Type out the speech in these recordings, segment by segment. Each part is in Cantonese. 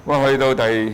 咁去到第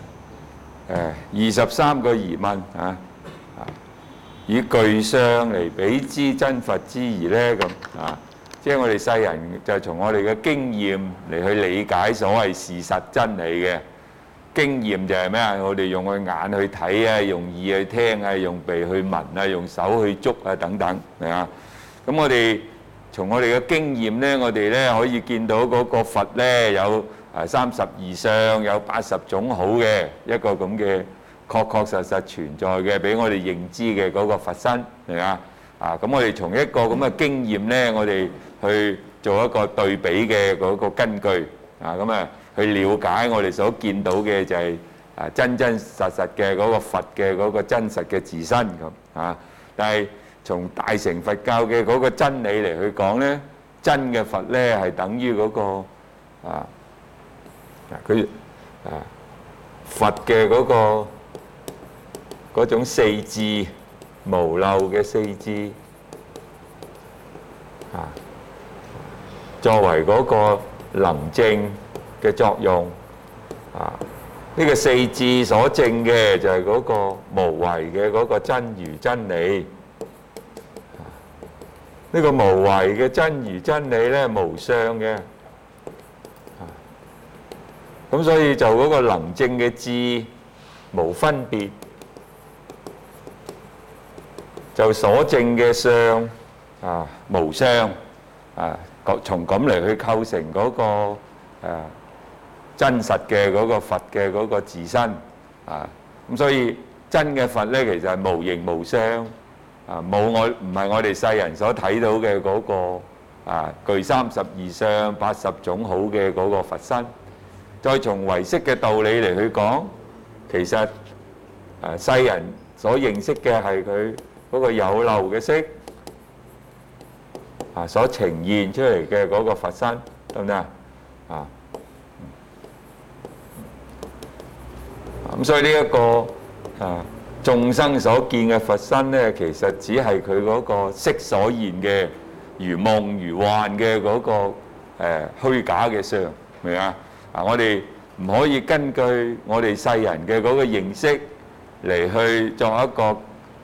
23個疑問啊，以具相嚟比之真佛之義呢咁啊，即係我哋世人就從我哋嘅經驗嚟去理解所謂事實真理嘅。經驗就係咩啊？我哋用個眼去睇啊，用耳去聽啊，用鼻去聞啊，用手去捉啊等等，係啊。咁我哋從我哋嘅經驗呢，我哋呢可以見到嗰個佛呢有32相，有80種好嘅一個咁嘅確實存在嘅，俾我哋認知嘅嗰個佛身，係啊。咁我哋從一個咁嘅經驗呢，我哋去做一個對比嘅嗰個根據咁啊。去了解我哋所見到嘅就係真實嘅嗰個佛嘅嗰個真實嘅自身咁啊。但係從大乘佛教嘅嗰個真理嚟去講呢，真嘅佛呢係等於嗰個佛嘅嗰種四智無漏嘅四智作為嗰個能證嘅作用呢個四智所證嘅就係嗰個無為嘅嗰個真如真理。呢個無為嘅真如真理呢，無相嘅咁，所以就嗰個能證嘅智無分別，就所證嘅相無相從咁嚟去構成嗰個真實嘅嗰個佛嘅嗰個自身咁，所以真嘅佛呢，其實係無形無相唔係我哋世人所睇到嘅嗰個具32相80種好嘅嗰個佛身。再從唯識嘅道理嚟去講，其實世人所認識嘅係佢嗰個有漏嘅色所呈現出嚟嘅嗰個佛身，得唔得咁所以呢一個眾生所見嘅佛身呢，其實只係佢嗰個色所現嘅如夢如幻嘅嗰個虛假嘅相，明啊？我哋唔可以根據我哋世人嘅嗰個認識嚟去作一個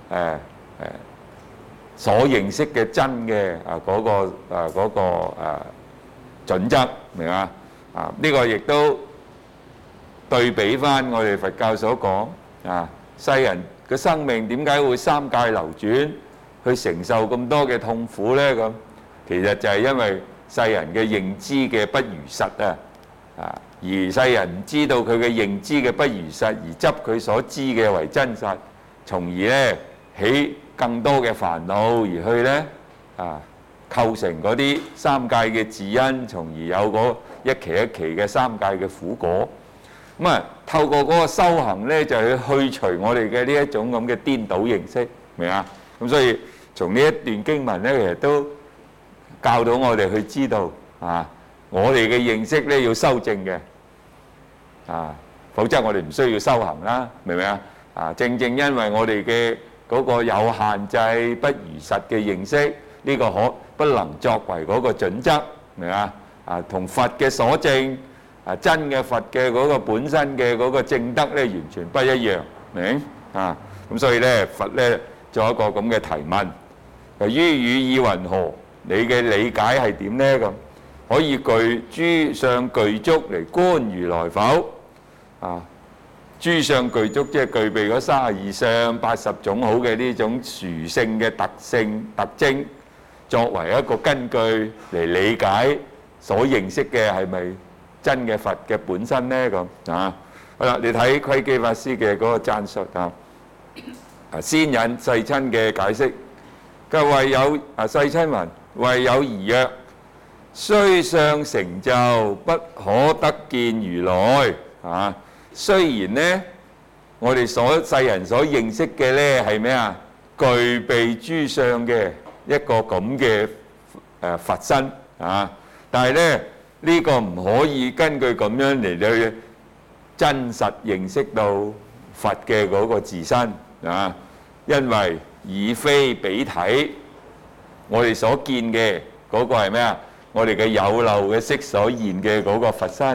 所認識嘅真嘅嗰個準則，明啊？呢個亦都對比翻我哋佛教所講世人嘅生命點解會三界流轉，去承受咁多嘅痛苦呢？咁其實就係因為世人嘅認知嘅不如實而世人唔知道佢嘅認知嘅不如實，而執佢所知嘅為真實，從而呢起更多嘅煩惱，而去呢構成嗰啲三界嘅自因，從而有嗰一期一期嘅三界嘅苦果。咁透過嗰個修行呢，就去除我哋嘅呢一種咁嘅顛倒認識，明啊？咁所以從呢一段經文呢，其實都教到我哋去知道我哋嘅認識呢要修正嘅否則我哋唔需要修行啦，明唔明啊？正因為我哋嘅嗰個有限制、不如實嘅認識，呢個不能作為嗰個準則，明啊？同佛嘅所證真嘅佛嘅嗰個本身嘅嗰個證德呢，完全不一樣，明咁所以呢，佛呢做一個咁嘅提問，於語意云何？你嘅理解係點呢？咁可以具諸相具足嚟觀如來否？諸相具足即係具備嗰32相80種好嘅呢種殊勝嘅特徵，作為一個根據嚟理解所認識嘅係咪真嘅佛嘅本身呢？咁好啦，你睇窺基法師嘅嗰個讚述先引世親嘅解釋，佢話世親云：謂有疑曰，雖相成就，不可得見如來。雖然呢，我哋世人所認識嘅呢係咩啊？具備諸相嘅一個咁嘅佛身但係呢，呢個唔可以根據咁樣嚟去真實認識到佛嘅嗰個自身因為已非彼體，我哋所見嘅嗰個係咩啊？我哋嘅有漏嘅色所現嘅嗰個佛身，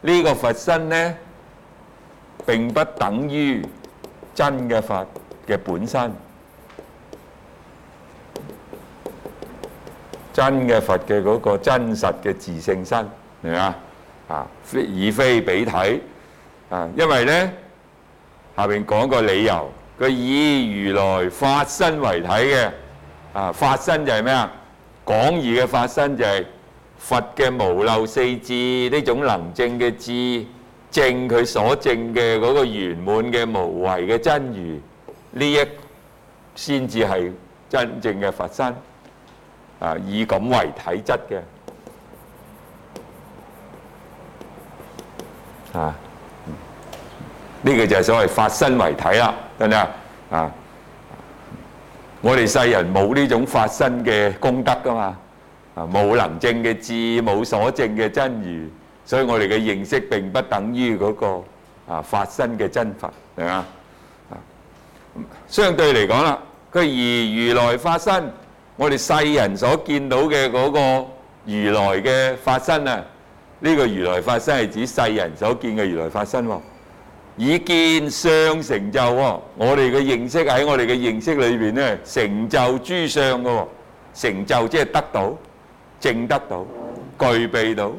呢個佛身呢並不等於真嘅佛嘅本身，真嘅佛嘅嗰個真實嘅自性身，明嘛？以非彼體因為呢下邊講個理由，佢以如來法身為體嘅法身就係咩啊？廣義嘅法身就係佛嘅無漏四智呢種能證嘅智，證佢所證嘅嗰個圓滿嘅無為嘅真如，呢一先至係真正嘅佛身以咁為體質嘅呢個就係所謂法身為體啦，得唔得我哋世人冇呢種法身嘅功德噶嘛，冇能證嘅智，冇所證嘅真如，所以我哋嘅認識並不等於嗰個法身嘅真佛，係嘛？相對嚟講啦，佢以如來法身，我哋世人所見到嘅嗰個如來嘅法身呢個如來法身係指世人所見嘅如來法身喎。以見相成就喎，我哋嘅認識喺我哋嘅認識裏邊呢，成就諸相嘅喎，成就即係得到、證得到、具備到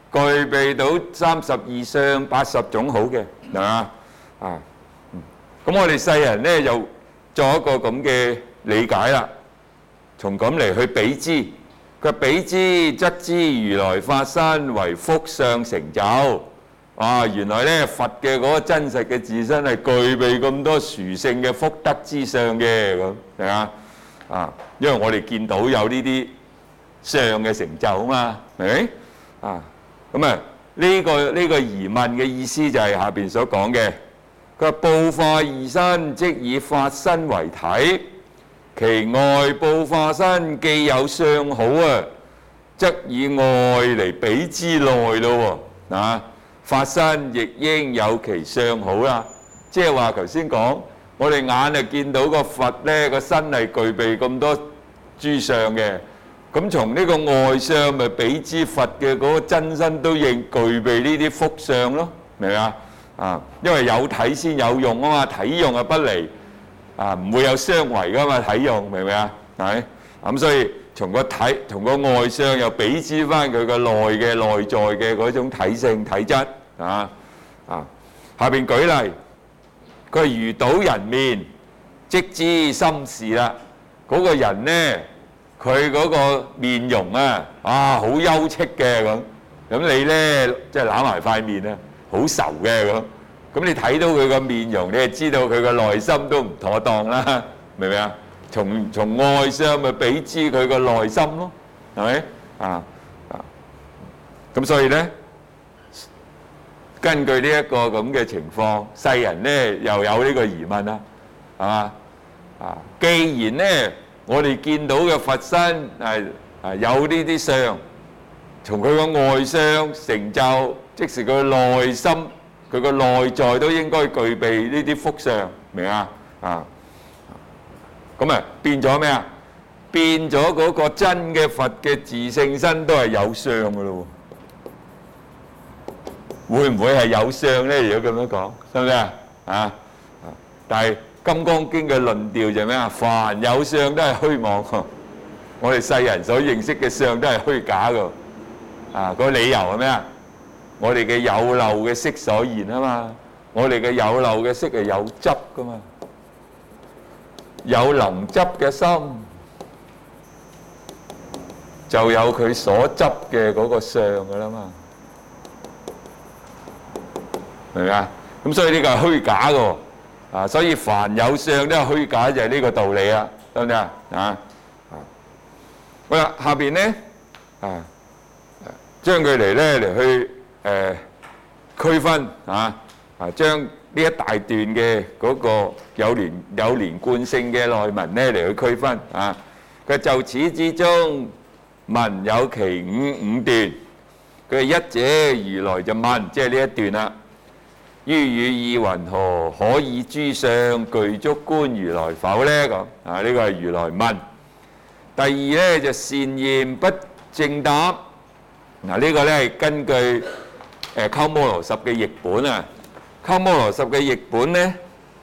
32相80種好嘅，係嘛？咁我哋世人呢又作一個咁嘅理解啦，從咁嚟去比之，佢比之則知如來法身為福相成就。原來咧佛嘅嗰個真實嘅自身係具備咁多殊勝嘅福德之相嘅，咁係嘛？因為我哋見到有呢啲相嘅成就啊嘛，係咪？咁呢個疑問嘅意思就係下邊所講嘅，佢話報化二身即以法身為體，其外報化身既有相好則以外嚟比之內咯喎，法身亦應有其相好啦，即係話頭先講，我哋眼係見到個佛呢個身係具備咁多諸相嘅，咁從呢個外相咪比之佛嘅嗰個真身都應具備呢啲福相咯，明唔明因為有體先有用啊嘛，體用不離唔會有相違噶嘛，體用明唔明係咁所以從個外相又比之翻佢個內在嘅嗰種體性體質下邊舉例，佢如睹人面，即知心事啦。嗰個人呢，佢嗰個面容好憂戚嘅咁你呢即係攬埋塊面好愁嘅咁你睇到佢個面容，你就知道佢個內心都唔妥當啦，明唔明從外相咪比知佢個內心咯，係咪咁所以呢，根據呢一個咁嘅情況，世人呢又有呢個疑問啦，係嘛？既然呢我哋見到嘅佛身有呢啲相，從佢個外相成就，即是佢內心佢個內在都應該具備呢啲福相，明咁變咗咩啊？變咗嗰個真嘅佛嘅自性身都係有相嘅咯喎，會唔會係有相呢？如果咁樣講，係咪但係《金剛經》嘅論調就係咩啊？凡有相都係虛妄，我哋世人所認識嘅相都係虛假嘅。個理由係咩啊？我哋嘅有漏嘅色所現啊嘛，我哋嘅有漏嘅色係有執噶嘛。有能執嘅心，就有佢所執嘅嗰個相㗎啦嘛，明唔明啊？咁所以呢個係虛假嘅，所以凡有相都係虛假，就係呢個道理啦，得唔得好啦，下邊呢將佢嚟去區分將呢一大段嘅嗰個有連貫性嘅內文呢嚟去區分佢就此之中文有其五段，佢一者如來就問，即係呢一段啦。於語意云何？可以諸相具足觀如來否呢？咁呢個係如來問。第二呢就善言不正答，呢個呢係根據鳩摩羅什嘅譯本啊。鳩摩羅什嘅譯本咧，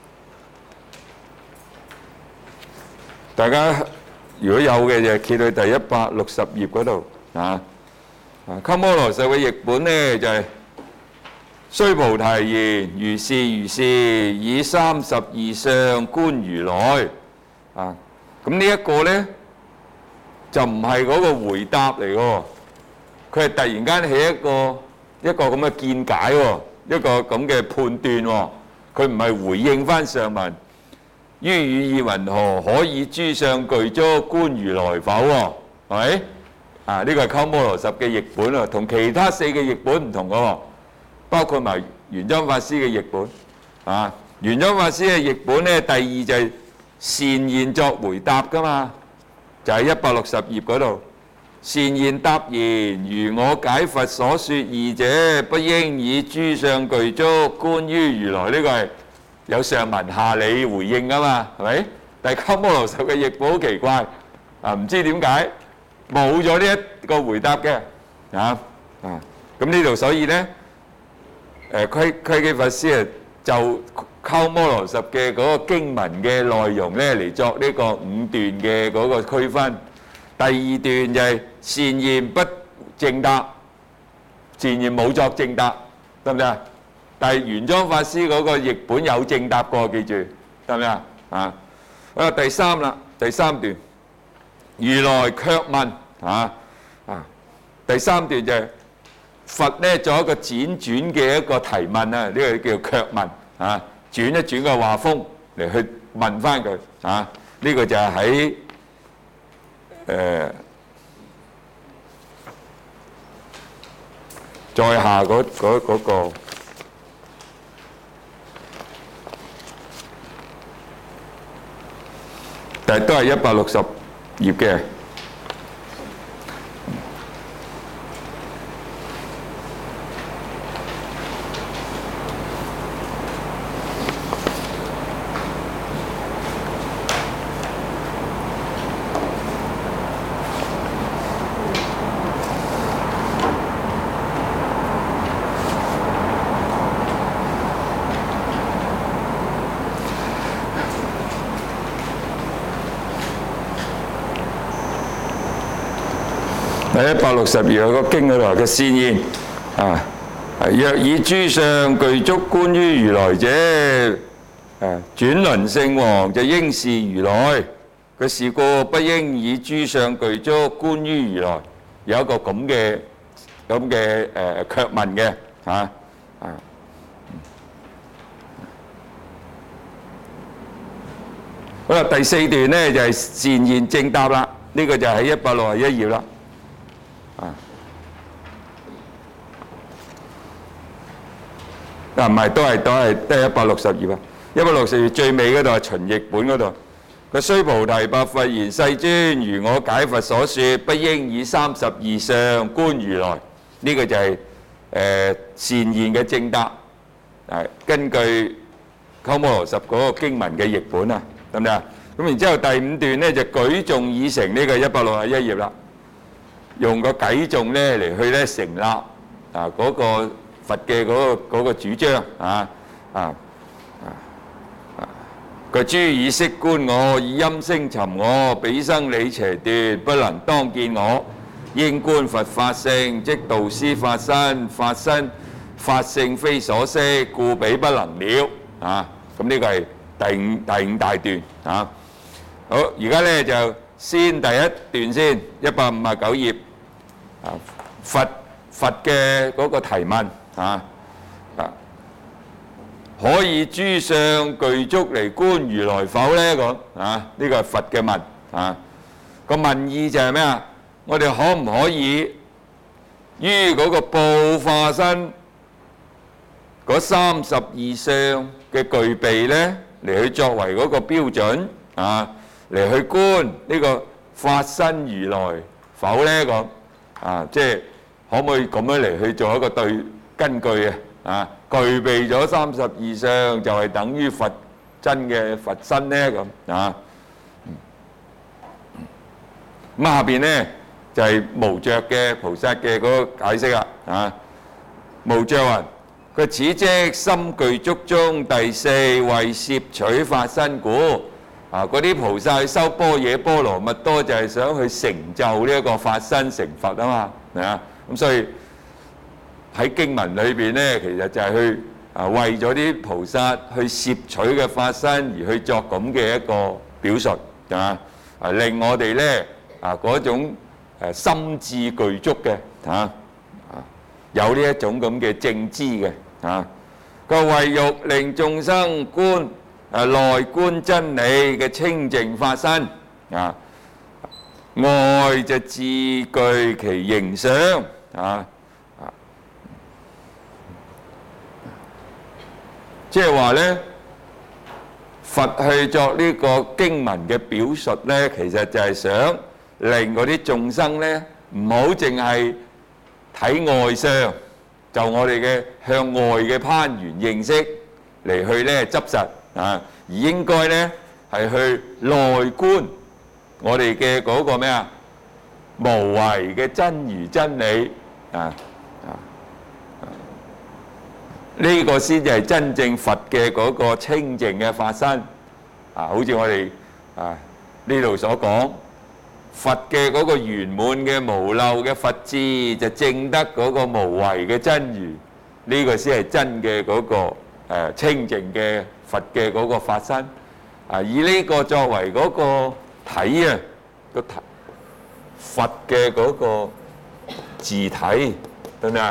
大家如果有嘅就揭去第160頁嗰度啊。鳩摩羅什嘅譯本咧就係、須菩提言：如是如是，以32相觀如來啊。咁呢一個咧就唔係嗰個回答嚟喎，佢係突然間起一個咁嘅見解喎，一個咁嘅判斷喎，佢唔係回應翻上文。於語意云何？可以諸相具足觀如來否？係咪？啊，呢個係鳩摩羅什嘅譯本啊，同其他4個譯本唔同嘅喎，包括埋玄奘法師嘅譯本啊。玄奘法師嘅譯本咧，第二就係善現作回答噶嘛，就喺160頁嗰度。善現答言：如我解佛所說義者，不應以諸相具足觀於如來。呢個係有上文下理回應噶嘛，係咪？但係鳩摩羅什嘅譯本好奇怪啊，唔知點解冇咗呢一個回答嘅啊。咁呢度所以咧，窺基法師啊就鳩摩羅什嘅嗰個經文嘅內容咧嚟作呢個5段嘅嗰個區分。第2段就係善現不正答，善現冇作正答，得唔得啊？但係玄奘法師嗰個譯本有正答過，記住得唔得啊？啊，好啦，第3段，如來卻問第3段就係佛咧做一個輾轉嘅一個提問啊，呢個叫卻問啊，轉一轉個話風嚟去問翻佢啊，呢個就係喺再下嗰個但係都係160頁嘅。喺160頁有個經嗰度嘅善現啊，若以諸相具足觀於如來者，轉輪聖王就應是如來。佢是故不應以諸相具足觀於如來。有一個咁嘅卻問嘅好啦，第4段咧就係善現正答啦，呢個就喺161頁啦。唔係，都係得160頁啊！160頁最尾嗰度係秦譯本嗰度。佢須菩提白佛言：世尊，如我解佛所說，不應以32相觀如來。呢個就係善現嘅正答，根據鳩摩羅什嗰個經文嘅譯本啊，得唔得啊？咁然之後第5段咧就舉頌已成，呢個161頁啦，用個偈頌咧嚟去咧成立嗰個佛嘅嗰個主張佢諸以色觀我，以音聲尋我，彼生理邪斷，不能當見我。應觀佛法性，即導師法身，法身法性非所識，故彼不能了。咁呢個係第五大段好，而家咧就先第一段先，159頁佛嘅嗰個提問可以諸相具足嚟觀如來否呢？咁呢個係佛嘅問個問意就係咩啊？我哋可唔可以於嗰個報化身嗰32相嘅具備呢，嚟去作為嗰個標準嚟去觀呢個法身如來否呢？咁即係可唔可以咁樣嚟去做一個對根據具備咗32相就係等於佛真嘅佛身呢？咁咁下邊呢就係無著嘅菩薩嘅嗰個解釋啦無著雲。佢此即深具足中第四為攝取法身故。嗰啲菩薩去修般若波羅蜜多就係想去成就呢一個法身成佛啊嘛，係啊。咁所以喺經文裏邊咧，其實就係去為咗啲菩薩去攝取嘅法身而去作咁嘅一個表述啊，令我哋咧嗰種心智具足嘅有呢一種咁嘅正知嘅個為欲令眾生觀內觀真理嘅清淨法身外就自具其形相即係話咧，佛去作呢個經文嘅表述咧，其實就係想令嗰啲眾生咧唔好淨係睇外相，就我哋嘅向外嘅攀緣認識嚟去咧執實而應該咧係去內觀我哋嘅嗰個咩無為嘅真如真理呢個先至係真正佛嘅嗰個清淨嘅法身好似我哋呢度所講，佛嘅嗰個圓滿嘅無漏嘅佛智就證得嗰個無為嘅真如，呢個先係真嘅嗰個清淨嘅佛嘅嗰個法身以呢個作為嗰個體個體佛嘅嗰個自體，得唔得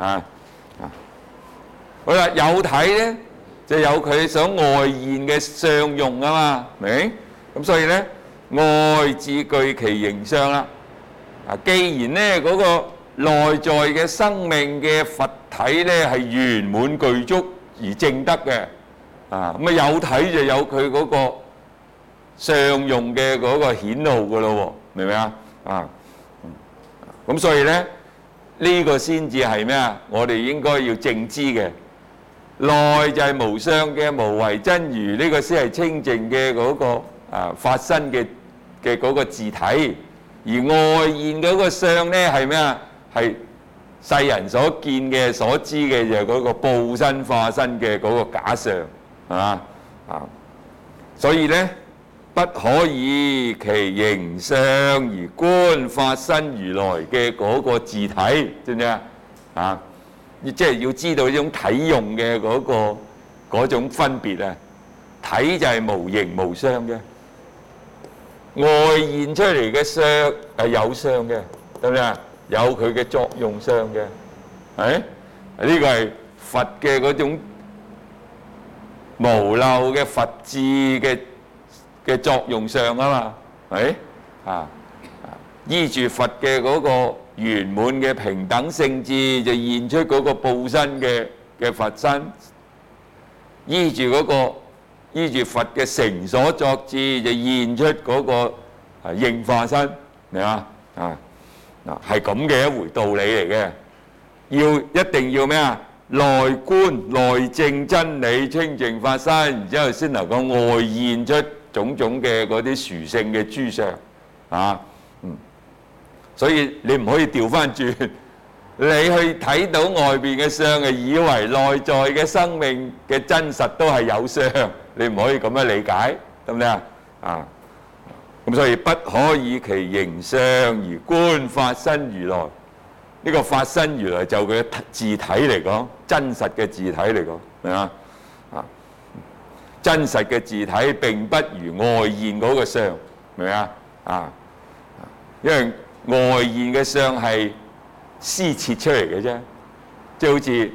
好啦，有體咧就有佢想外現嘅相用啊嘛，明？咁所以咧外自具其形相啦。既然咧嗰個內在嘅生命嘅佛體咧係圓滿具足而證得嘅，咁有體就有佢嗰個相用嘅嗰個顯露噶咯喎，明唔明啊？咁所以咧呢個先至係咩啊？我哋應該要正知嘅。內就係無相嘅無為真如，呢個先係清淨嘅嗰個法身嘅嗰個自體，而外現嗰個相咧係咩啊？係世人所見嘅所知嘅就係嗰個報身化身嘅嗰個假相，係嘛所以咧不可以其形相而觀法身如來嘅嗰個自體，知唔知即係要知道呢種體用嘅嗰種分別體就係無形無相嘅，外現出嚟嘅相係有相嘅，得唔得有佢嘅作用相嘅，呢個係佛嘅嗰種無漏嘅佛智嘅作用相啊嘛，依住佛嘅嗰個圓滿嘅平等性智就現出嗰個報身嘅佛身，依住佛嘅成所作智就現出嗰個應化身，明嘛？係咁嘅一回道理嚟嘅，一定要咩啊？內觀內證真理清淨法身，然之後先能夠外現出種種嘅嗰啲殊勝嘅諸相所以你唔可以調翻轉，你去睇到外邊嘅相，以為內在嘅生命嘅真實都係有相，你唔可以咁樣理解，得唔得咁所以不可以其形相而觀法身如來。呢個法身如來就佢嘅自體嚟講，真實嘅自體嚟講，明嘛？真實嘅自體並不如外現嗰個相，明嘛？因為外現嘅相係施設出嚟嘅啫，即係好似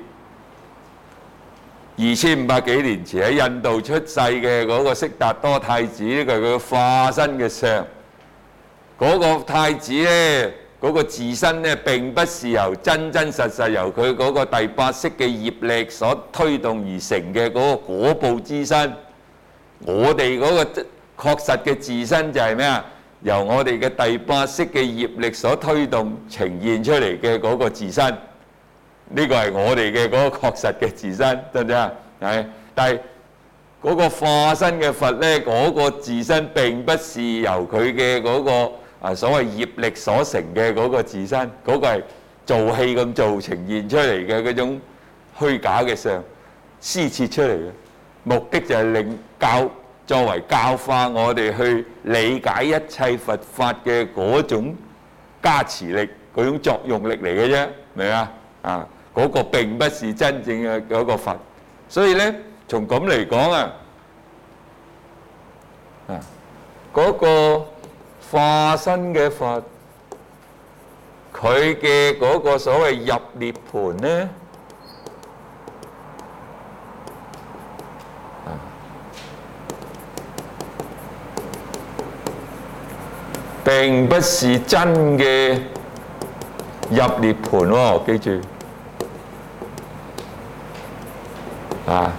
2500幾年前喺印度出世嘅嗰個悉達多太子，呢個係佢化身嘅相。嗰個太子咧，嗰個自身咧並不是由真實由佢嗰個第八識嘅業力所推動而成嘅嗰個果報之身。我哋嗰個確實嘅自身就係咩啊？由我哋嘅第八識嘅業力所推動呈現出嚟嘅嗰個自身，呢個係我哋嘅嗰個確實嘅自身，得唔得啊？但係嗰個化身嘅佛咧，嗰個自身並不是由佢嘅嗰個所謂業力所成嘅嗰個自身，嗰個係做戲咁做呈現出嚟嘅嗰種虛假嘅相，施設出嚟嘅目的就係令作為教化我哋去理解一切佛法嘅嗰種加持力、嗰種作用力嚟嘅啫，明啊？啊，嗰個並不是真正嘅嗰個佛，所以咧，從咁嚟講啊，嗰個化身嘅佛，佢嘅嗰個所謂入涅槃咧，並不是真嘅入涅槃喎，記住啊！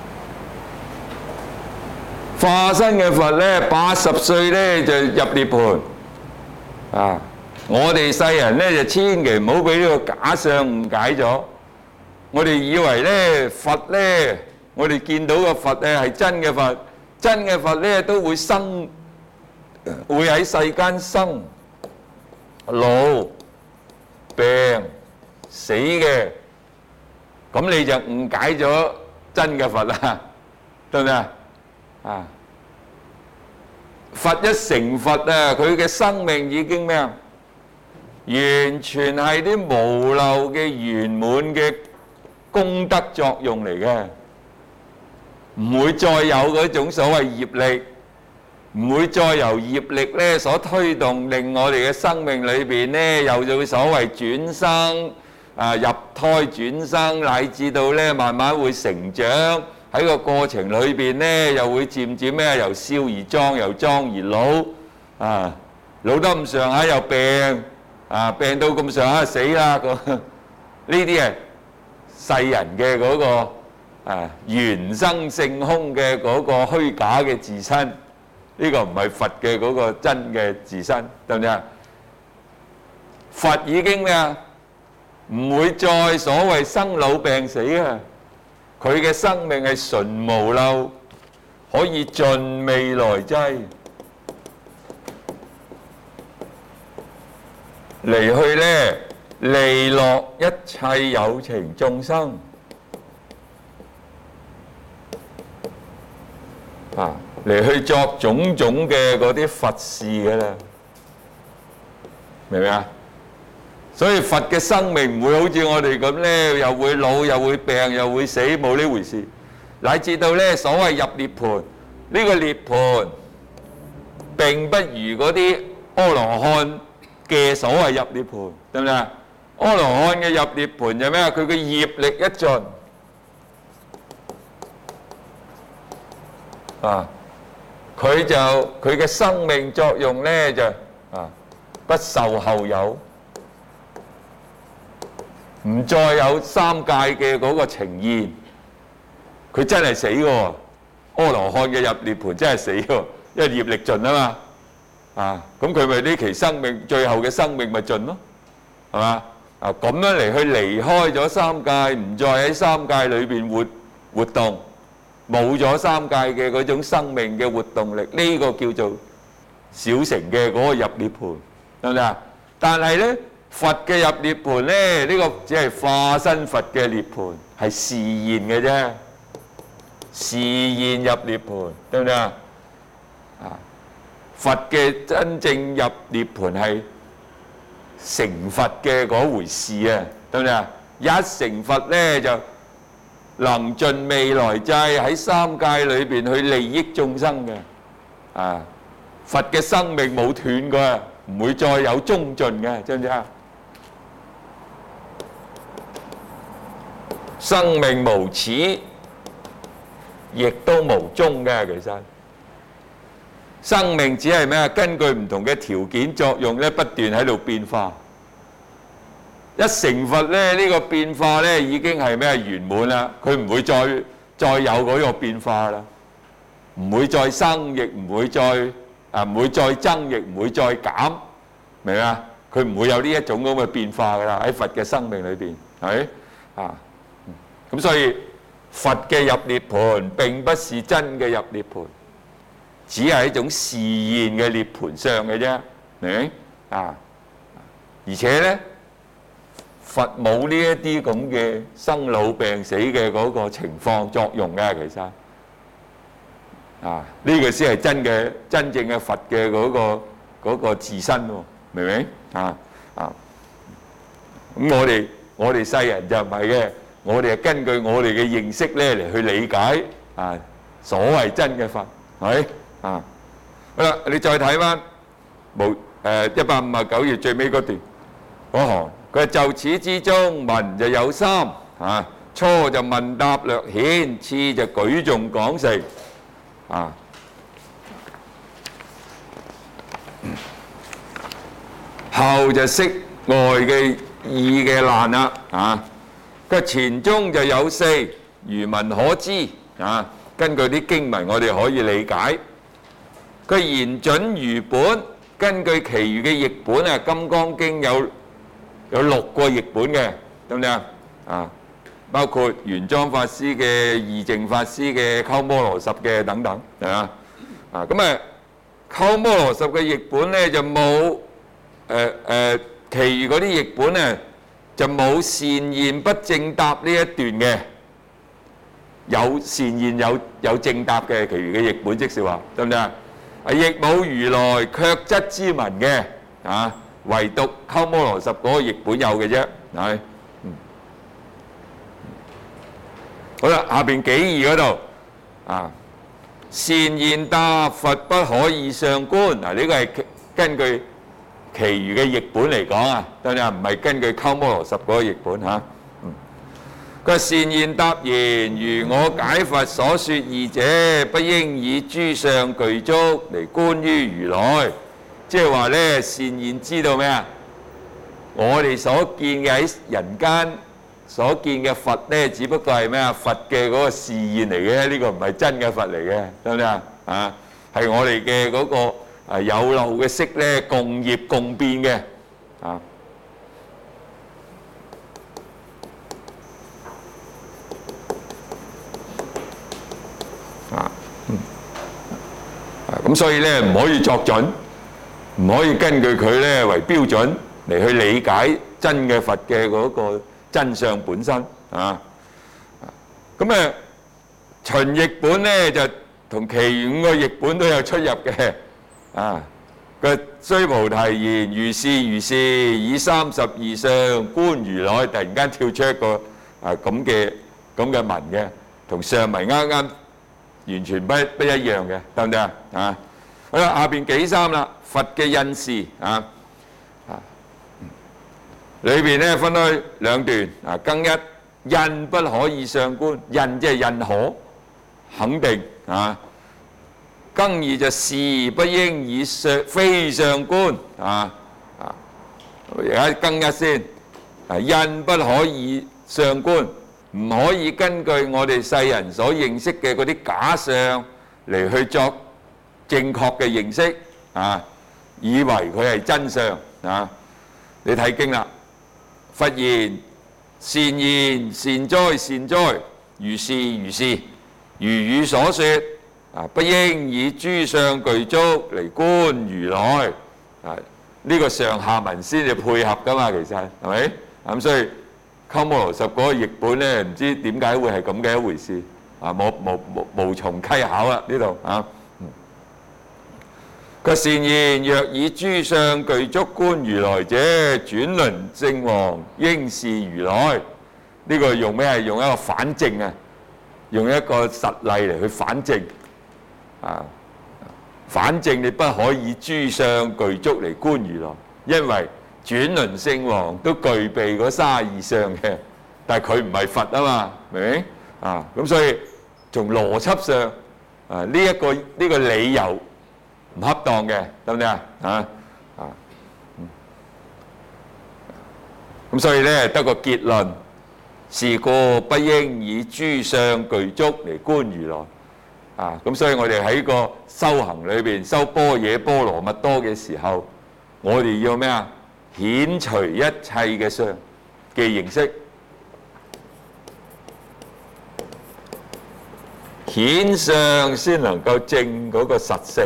化身嘅佛咧，80歲咧就入涅槃啊！我哋世人咧就千祈唔好俾呢個假相誤解咗。我哋以為咧佛咧，我哋見到嘅佛咧係真嘅佛，真嘅佛咧都會生，會喺世間生老病死嘅。咁你就誤解咗真嘅佛啦，對唔對啊？啊！佛一成佛啊，佢嘅生命已經咩啊？完全係啲無漏嘅圓滿嘅功德作用嚟嘅，唔會再有嗰種所謂業力，唔會再由業力咧所推動，令我哋嘅生命裏邊咧有咗所謂轉生啊、入胎轉生，乃至到咧慢慢會成長。喺個過程裏邊咧，又會漸漸咩由少而壯，由壯而老，啊老得咁上下又病，啊病到咁上下死啦咁。呢啲係世人嘅嗰個緣生性空嘅嗰個虛假嘅自身，呢個唔係佛嘅嗰個真嘅自身，得唔得啊？佛已經咩啊？唔會再所謂生老病死啊！佢嘅生命係純無漏，可以盡未來際嚟去咧利樂一切有情眾生啊，嚟去作種種嘅嗰啲佛事嘅啦，明唔明啊？所以佛嘅生命唔會好似我哋咁咧，又會老又會病又會死，冇呢回事。乃至到咧所謂入涅槃，呢個涅槃並不如嗰啲阿羅漢嘅所謂入涅槃，得唔得啊？阿羅漢嘅入涅槃就咩啊？佢嘅業力一盡啊，佢嘅生命作用咧就不受後有。唔再有三界嘅嗰個呈現，佢真係死嘅喎。阿羅漢嘅入涅槃真係死喎，因為業力盡啊嘛。咁佢咪呢期生命最後嘅生命咪盡咯，係嘛？咁樣嚟去離開咗三界，唔再喺三界裏邊活動，冇咗三界嘅嗰種生命嘅活動力，呢個叫做小乘嘅嗰個入涅槃，得唔得啊？但係咧，佛嘅入涅槃咧，呢個只係化身佛嘅涅槃，係示現嘅啫，示現入涅槃，得唔得啊？佛嘅真正入涅槃係成佛嘅嗰回事啊，得唔得啊？一成佛咧就能盡未來際喺三界裏邊去利益眾生嘅，佛嘅生命冇斷過，唔會再有終盡嘅，知唔知啊？生命無始，亦都無終嘅。其實生命只係咩啊？根據唔同嘅條件作用咧，不斷喺度變化。一成佛咧，呢個變化咧已經係咩圓滿啦。佢唔會再有嗰個變化啦，唔會再生，亦唔會再唔會再增，亦唔會再減，明啊？佢唔會有呢一種咁嘅變化噶啦。喺佛嘅生命裏邊，係啊。咁所以佛嘅入涅槃並不是真嘅入涅槃，只係一種示現嘅涅槃相嘅啫，明啊？而且咧， 佛冇呢一啲咁嘅生老病死嘅嗰個情況作用嘅，其實啊，呢個先係真正嘅佛嘅嗰個自身喎，明唔明啊？咁我哋世人就唔係嘅，我哋係根據我哋嘅認識咧嚟去理解啊所謂真嘅佛，係咪啊？好啦，你再睇翻159頁最尾嗰段嗰行，佢話就此之中文就有三啊，初就問答略顯，次就舉頌講成啊，後就釋外嘅義嘅難啦啊。佢前中就有四，如文可知啊，根據啲經文我哋可以理解。佢言準如本，根據其餘嘅譯本啊，《金剛經》有6個譯本嘅，得唔得啊？包括玄奘法師嘅、義淨法師嘅、鳩摩羅什嘅等等，係嘛？啊，咁啊，鳩摩羅什嘅譯本咧就冇其餘嗰啲譯本咧就冇善現不正答呢一段嘅，有善現有正答嘅，其餘嘅譯本即是話，得唔得啊？亦冇如來卻質之文嘅，啊，唯獨鳩摩羅什嗰個譯本有嘅啫，係。好啦，下邊紀義嗰度啊，善現答佛不可以上觀，嗱呢個係根據其餘嘅譯本嚟講啊，得唔得啊？唔係根據鳩摩羅什嗰個譯本嚇。佢話善現答言：如我解佛所說義者，不應以諸相具足嚟觀於如來。即係話咧，善現知道咩啊？我哋所見嘅喺人間所見嘅佛咧，只不過係咩啊？佛嘅嗰個示現嚟嘅，呢個唔係真嘅佛嚟嘅，得唔得啊？啊，係我哋嘅嗰個有漏嘅識咧，共業共變嘅啊。咁所以咧唔可以作準，唔可以根據佢咧為標準嚟去理解真嘅佛嘅嗰個真相本身啊。咁秦譯本咧就同其餘5個譯本都有出入嘅啊。佢須菩提言：如是如是，以32相觀如來。突然間跳出一個咁嘅文嘅，同上文啱啱完全不一樣嘅，得唔得啊？啊，好啦，下邊紀三啦，佛嘅印示啊，裏邊咧分開2段啊。更一，印不可以上觀，印即係認可、肯定啊。更二就示不應以非相觀啊。而家更一先，印不可以上觀。唔可以根據我哋世人所認識嘅嗰啲假相嚟去作正確嘅認識啊，以為佢係真相啊！你睇經啦，佛言：善言善哉善哉，如是如是，如語所說啊，不應以諸相具足嚟觀如來啊！呢個上下文先至配合噶嘛，其實係咪？咁所以鳩摩羅什嗰個譯本咧，唔知點解會係咁嘅一回事啊！無從稽考啦呢度啊！個善言若以諸相具足觀如來者，轉輪聖王應是如來。呢個用咩？係用一個反證啊，用一個實例嚟去反證啊！反證你不可以諸相具足嚟觀如來，因為轉輪聖王都具備嗰32相嘅，但係佢唔係佛啊嘛，明唔明啊？咁所以從邏輯上啊，呢個理由唔恰當嘅，得唔得啊？咁所以咧得個結論，是故不應以諸相具足嚟觀如來啊！咁所以我哋喺個修行裏邊修般若波羅蜜多嘅時候，我哋要咩啊？遣除一切嘅相嘅形式，顯相先能夠證嗰個實性。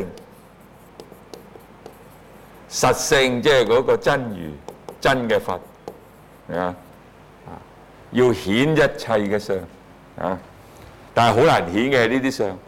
實性即係嗰個真如真嘅佛，係啊！ 要顯一切嘅相啊，但係好難顯嘅呢啲相。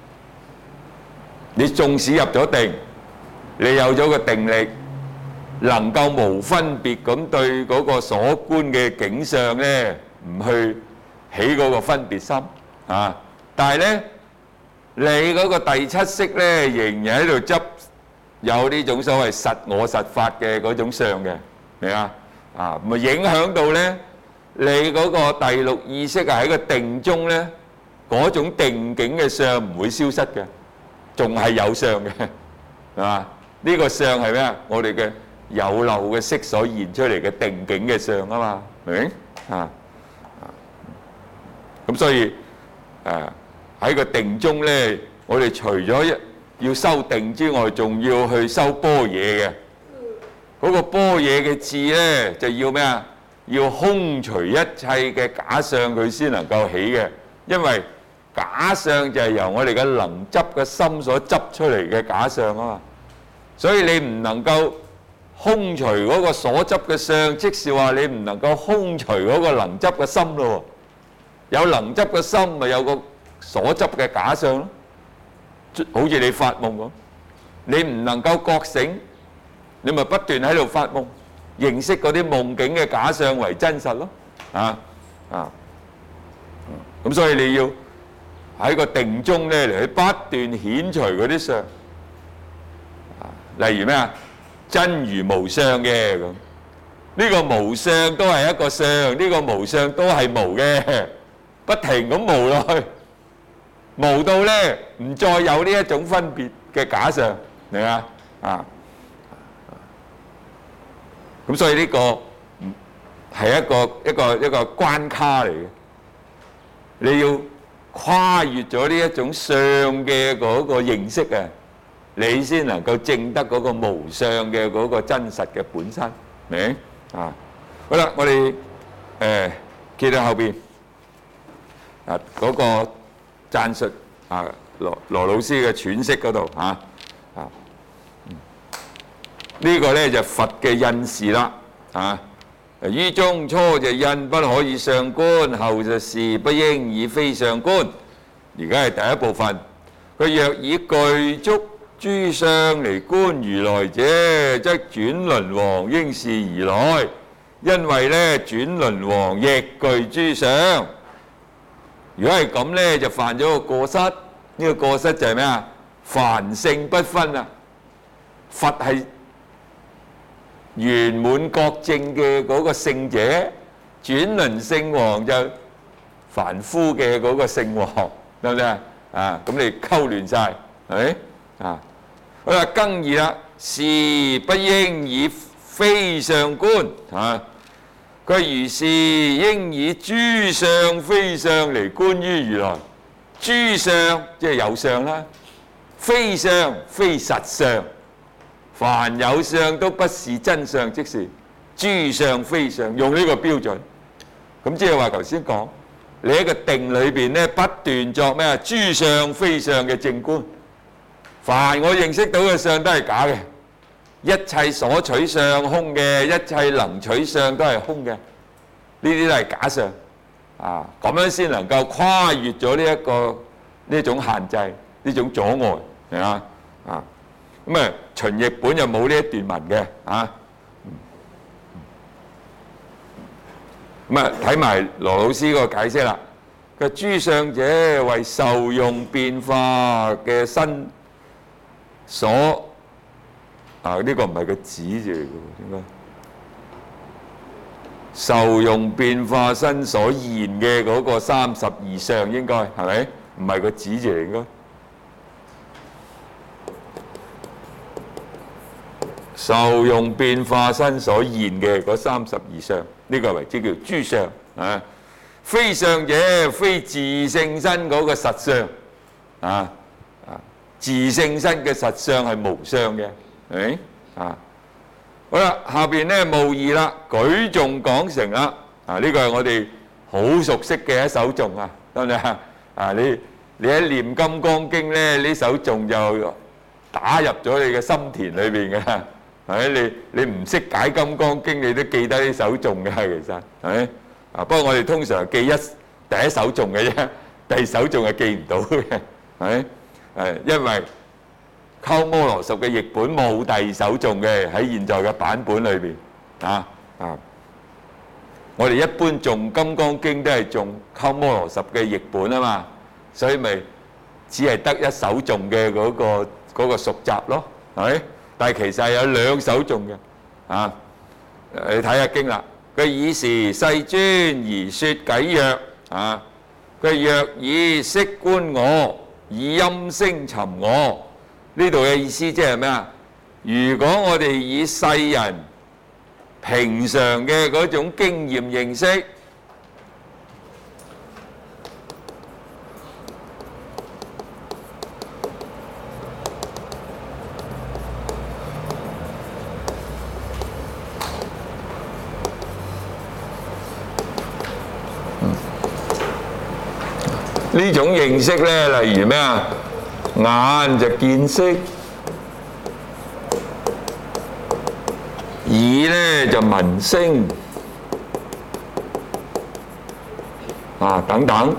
你縱使入咗定，你有咗個定力，能夠無分別咁對嗰個所觀嘅景象咧，唔去起嗰個分別心啊。但係咧，你嗰個第七識咧，仍然喺度執有呢種所謂實我實法嘅嗰種相嘅，明啊？啊，咪影響到咧你嗰個第六意識啊喺個定中咧，嗰種定境嘅相唔會消失嘅，仲係有相嘅，係嘛？呢個相係咩啊？我哋嘅有漏嘅識所現出嚟嘅定境嘅相啊嘛，明唔明啊？咁所以喺個定中咧，我哋除咗要修定之外，仲要去修般若嘅。嗰個般若嘅智咧，就要咩啊？要空除一切嘅假相，佢先能夠起嘅。因為假相就係由我哋嘅能執嘅心所執出嚟嘅假相啊嘛。所以你唔能夠空除嗰個所執嘅相，即是話你唔能夠空除嗰個能執嘅心咯。有能執嘅心，咪有個所執嘅假相咯。好似你發夢咁，你唔能夠覺醒，你咪不斷喺度發夢，認識嗰啲夢境嘅假相為真實咯。咁所以你要喺個定中咧嚟去不斷顯除嗰啲相。例如咩啊？真如無相嘅咁，呢個無相都係一個相，呢個無相都係無嘅，不停咁無落去。無到咧，唔再有呢一種分別嘅假相，明嘛？咁所以呢個係一個關卡嚟嘅，你要跨越咗呢一種相嘅嗰個認識啊，你先能夠證得嗰個無相嘅嗰個真實嘅本身，明？好啦，我哋見到後邊嗰個讚述羅老師嘅詮釋嗰度呢個咧就佛嘅印示啦於中初就印不可以相觀，後就事不應以非相觀。而家係第一部分，佢若以具足諸相嚟觀如來者，則轉輪王應是而來，因為咧轉輪王亦具諸相。如果係咁咧，就犯咗個過失。呢個過失就係咩啊？凡聖不分啊！佛係圓滿覺證嘅嗰個聖者，轉輪聖王就凡夫嘅嗰個聖王，得唔得啊？咁你溝亂晒，係咪好啦，更二啦，事不應以非相觀佢如是應以諸相非相嚟觀於如來。諸相即係有相啦，非相非實相，凡有相都不是真相，即是諸相非相，用呢個標準。咁即係話頭先講，你喺個定裏邊咧不斷作咩啊？諸相非相嘅正觀，凡我認識到嘅相都係假嘅，一切所取相空嘅，一切能取相都係空嘅，呢啲都係假相。咁樣先能夠跨越咗呢種限制，呢種阻礙，係嘛？咁秦譯本就冇呢一段文嘅睇埋羅老師個解釋啦。佢諸相者為受用變化嘅身所呢個唔係個子字嚟嘅喎，應該受用變化身所現嘅嗰個32相應該係咪？唔係個子字嚟應該。受用變化身所現嘅嗰32相，呢個為之叫諸相非相者，非自性身嗰個實相自性身嘅實相係無相嘅，係咪好啦，下邊咧無疑啦，舉頌講成啦。呢個係我哋好熟悉嘅一首頌啊，得唔得你喺念《金剛經》咧，呢首頌就打入咗你嘅心田裏邊嘅，係咪？你唔識解《金剛經》，你都記得呢首頌嘅，其實係咪不過我哋通常記第一首頌嘅啫，第二首頌係記唔到嘅，係咪？因為鳩摩羅什嘅譯本冇第二首頌嘅喺現在嘅版本裏邊我哋一般誦《金剛經》都係誦鳩摩羅什嘅譯本啊嘛，所以咪只係得一首頌嘅嗰個熟習咯，係咪？但係其實係有兩首頌嘅你睇下經啦。佢爾時世尊而說偈曰佢若以色觀我，以音聲尋我。呢度嘅意思即係咩啊？如果我哋以世人平常嘅嗰種經驗認識，呢種認識咧，例如咩啊？眼就見色，耳咧就聞聲，等等，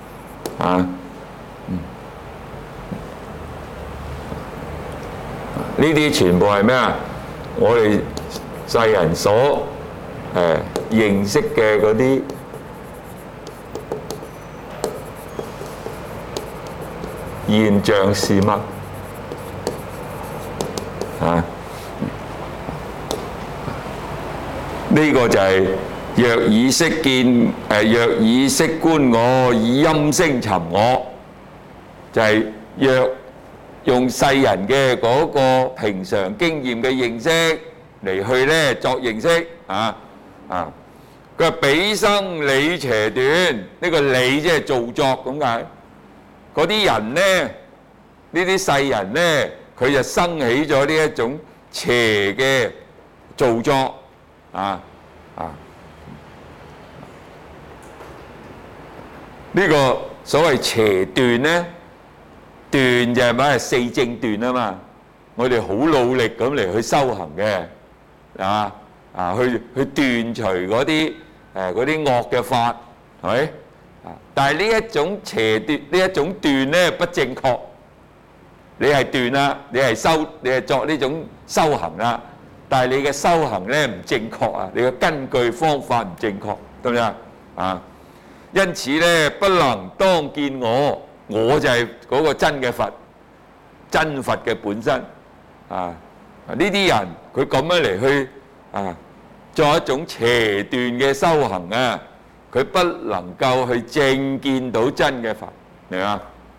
呢啲全部係咩啊？我哋世人所認識嘅嗰啲現象事物呢個就係若以色見若以色觀我，以音聲尋我，就係若用世人嘅嗰個平常經驗嘅認識嚟去咧作認識佢話彼生理邪斷，呢個理即係造作咁解。嗰啲人咧，呢啲世人咧，佢就生起咗呢一種邪嘅造作呢個所謂邪斷咧，斷就係咩？四正斷啊嘛。我哋好努力咁嚟去修行嘅，去斷除嗰啲惡嘅法，係咪？但係呢一種邪斷，呢一種斷咧不正確。你係斷啦，你係作呢種修行啦，但係你嘅修行咧唔正確啊，你嘅根據方法唔正確，得唔得啊？因此咧不能當見我，我就係嗰個真嘅佛，真佛嘅本身呢啲人佢咁樣嚟去作一種邪斷嘅修行啊！佢不能夠去正見到真嘅佛，明嘛？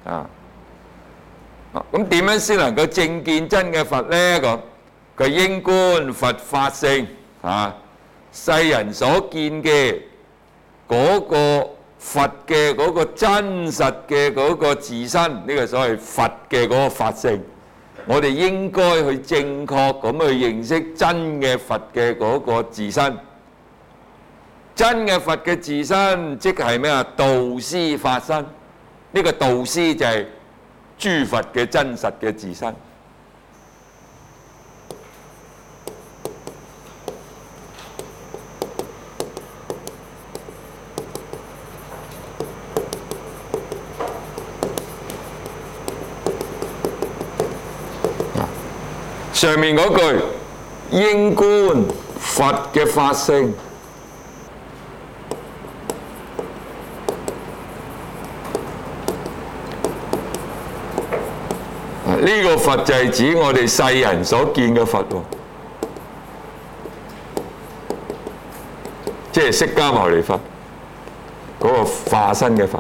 咁點樣先能夠正見真嘅佛呢？佢應觀佛法性世人所見嘅嗰個佛嘅嗰個真實嘅嗰個自身，呢個所謂佛嘅嗰個法性，我哋應該去正確咁去認識真嘅佛嘅嗰個自身。真嘅佛嘅自身，即係咩啊？導師法身。呢個導師就係諸佛嘅真實嘅自身。上面嗰句應觀佛嘅法性。呢個佛就係指我哋世人所見嘅佛喎，即係釋迦牟尼佛嗰個化身嘅佛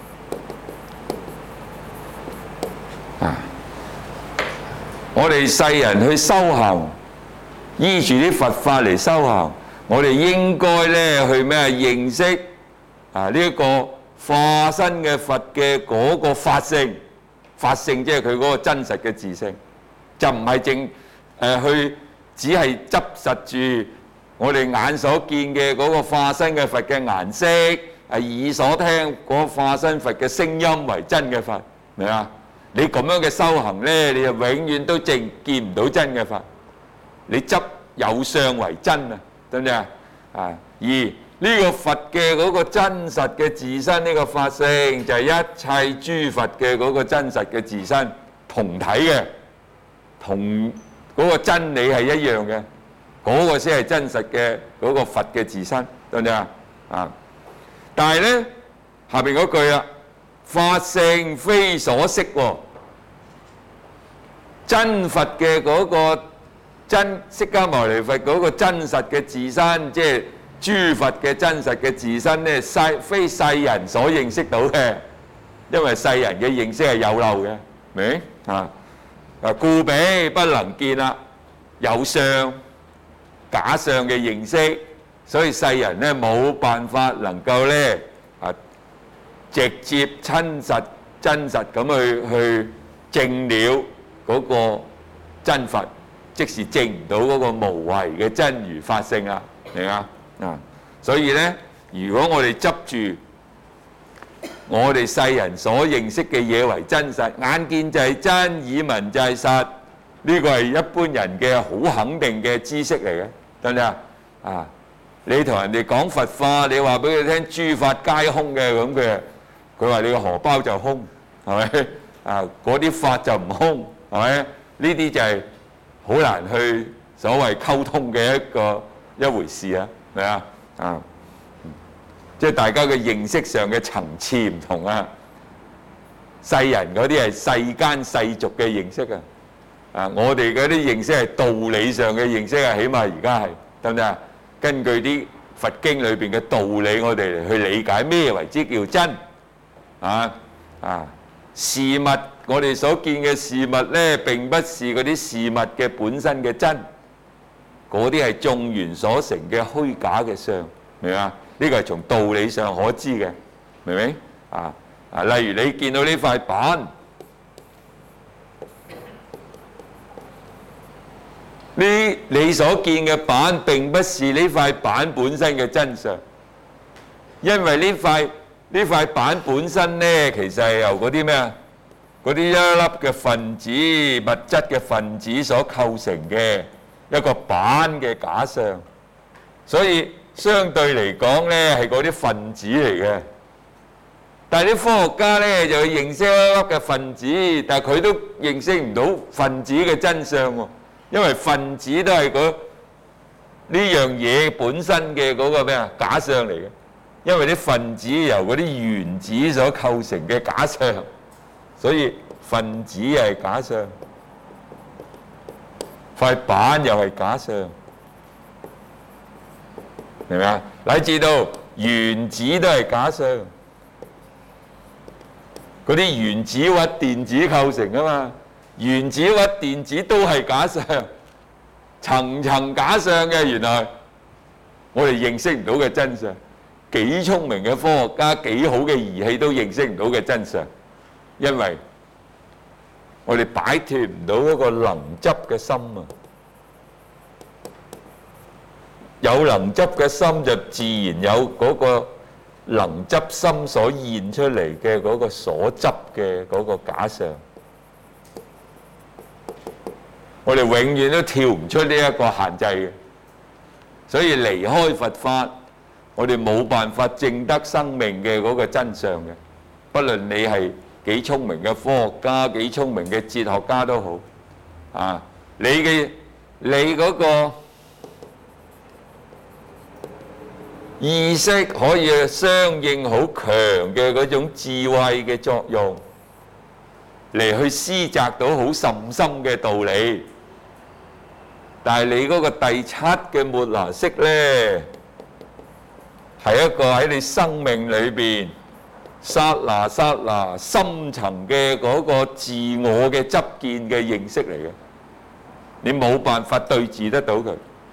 我哋世人去修行，依住啲佛法嚟修行，我哋應該咧去咩認識呢一個化身嘅佛嘅嗰個法性。法性即係佢嗰個真實嘅自性，就唔係去只係執實住我哋眼所見嘅嗰個化身嘅佛嘅顏色，耳所聽嗰個化身佛嘅聲音為真嘅佛，明啊？你咁樣嘅修行咧，你就永遠都見唔到真嘅佛。你執有相為真啊，得唔得啊？而呢個佛嘅嗰個真實嘅自身，呢個法性就係一切諸佛嘅嗰個真實嘅自身同體嘅，同嗰個真理係一樣嘅，嗰個先係真實嘅嗰個佛嘅自身，得唔得啊？啊！但係咧下邊嗰句啊，法性非所識喎，真佛嘅嗰個真釋迦牟尼佛嗰個真實嘅自身，即係諸佛嘅真實嘅自身咧，非世人所認識到嘅，因為世人嘅認識係有漏嘅，明啊？故彼不能見啦，有相假相嘅認識，所以世人咧冇辦法能夠咧直接親實真實咁去證了嗰個真佛，即是證唔到嗰個無為嘅真如法性啦，明啊？所以咧，如果我哋執住我哋世人所認識嘅嘢為真實，眼見就係真，耳聞就係實，呢個係一般人嘅好肯定嘅知識嚟嘅，得唔得啊？啊，你同人哋講佛法，你話俾佢聽諸法皆空嘅，咁佢話你個荷包就空，係咪？啊，嗰啲法就唔空，係咪？呢啲就係好難去所謂溝通嘅一回事啊，係咪啊？啊，即係大家嘅認識上嘅層次唔同啊。世人嗰啲係世間世俗嘅認識啊，啊，我哋嗰啲認識係道理上嘅認識啊，起碼而家係得唔得啊？根據啲佛經裏邊嘅道理，我哋嚟去理解咩為之叫真啊？事物我哋所見嘅事物咧，並不是嗰啲事物嘅本身嘅真，嗰啲係眾緣所成嘅虛假嘅相，明嘛？呢個係從道理上可知嘅，明唔明？例如你見到呢塊板，你所見嘅板並不是呢塊板本身嘅真相，因為呢塊板本身呢，其實係由嗰啲咩啊？嗰啲一粒嘅分子、物質嘅分子所構成嘅一個板嘅假象，所以相對嚟講呢，係嗰啲分子嚟嘅。但係啲科學家呢，就認識一粒嘅分子，但係佢都認識唔到分子嘅真相喎，因為分子都係呢樣嘢本身嘅嗰個咩啊假象嚟嘅，因為啲分子由嗰啲原子所構成嘅假象，所以分子係假象，塊板又係假象，明唔明啊？乃至到原子都係假象，嗰啲原子核電子構成啊嘛，原子核電子都係假象，層層假象嘅，原來我哋認識唔到嘅真相，幾聰明嘅科學家，幾好嘅儀器都認識唔到嘅真相，因為我哋擺脫唔到嗰個能執嘅心啊！有能執嘅心就自然有嗰個能執心所現出嚟嘅嗰個所執嘅嗰個假象。我哋永遠都跳唔出呢一個限制嘅，所以離開佛法，我哋冇辦法證得生命嘅嗰個真相嘅。不論你係幾聰明嘅科學家，幾聰明嘅哲學家都好，啊，你嗰個意識可以相應好強嘅嗰種智慧嘅作用，嚟去施擇到好甚深嘅道理。但係你嗰個第七嘅末那識呢，係一個喺你生命裏邊剎那剎那深層嘅嗰個自我嘅執見嘅認識嚟嘅，你冇辦法對治得到佢，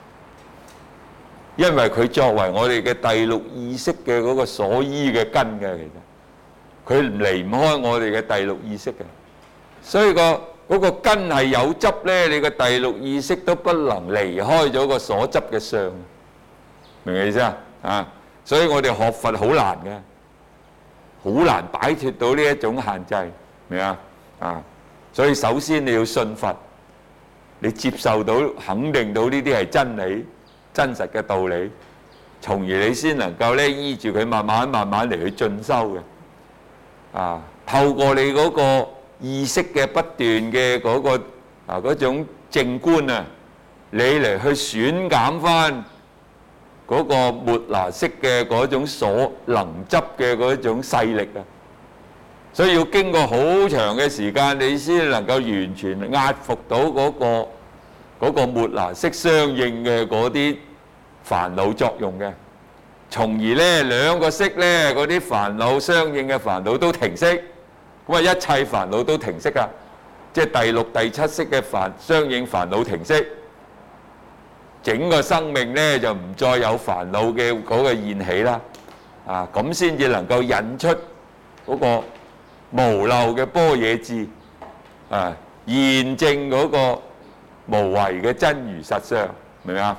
因為佢作為我哋嘅第六意識嘅嗰個所依嘅根嘅，其實佢離唔開我哋嘅第六意識嘅，所以嗰個根係有執呢，你嘅第六意識都不能離開咗個所執嘅相，明唔明意思啊？所以我哋學佛好難嘅。好難擺脫到呢一種限制，明啊？所以首先你要信佛，你接受到、肯定到呢啲係真理、真實嘅道理， 從而你先能夠咧依住佢慢慢嚟去進修嘅。透過你嗰個意識嘅不斷嘅嗰種靜觀啊，你嚟去選減翻嗰個末那識嘅嗰種所能執嘅嗰種勢力啊，所以要經過好長嘅時間，你先能夠完全壓服到嗰個末那識相應嘅嗰啲煩惱作用嘅，從而呢兩個識呢嗰啲煩惱相應嘅煩惱都停息，咁啊一切煩惱都停息啊，即係第六、第七識嘅相應煩惱停息。整個生命呢就唔再有煩惱嘅嗰個現起啦，咁先至能夠引出嗰個無漏嘅般若智，現證嗰個無為嘅真如實相，明唔明啊？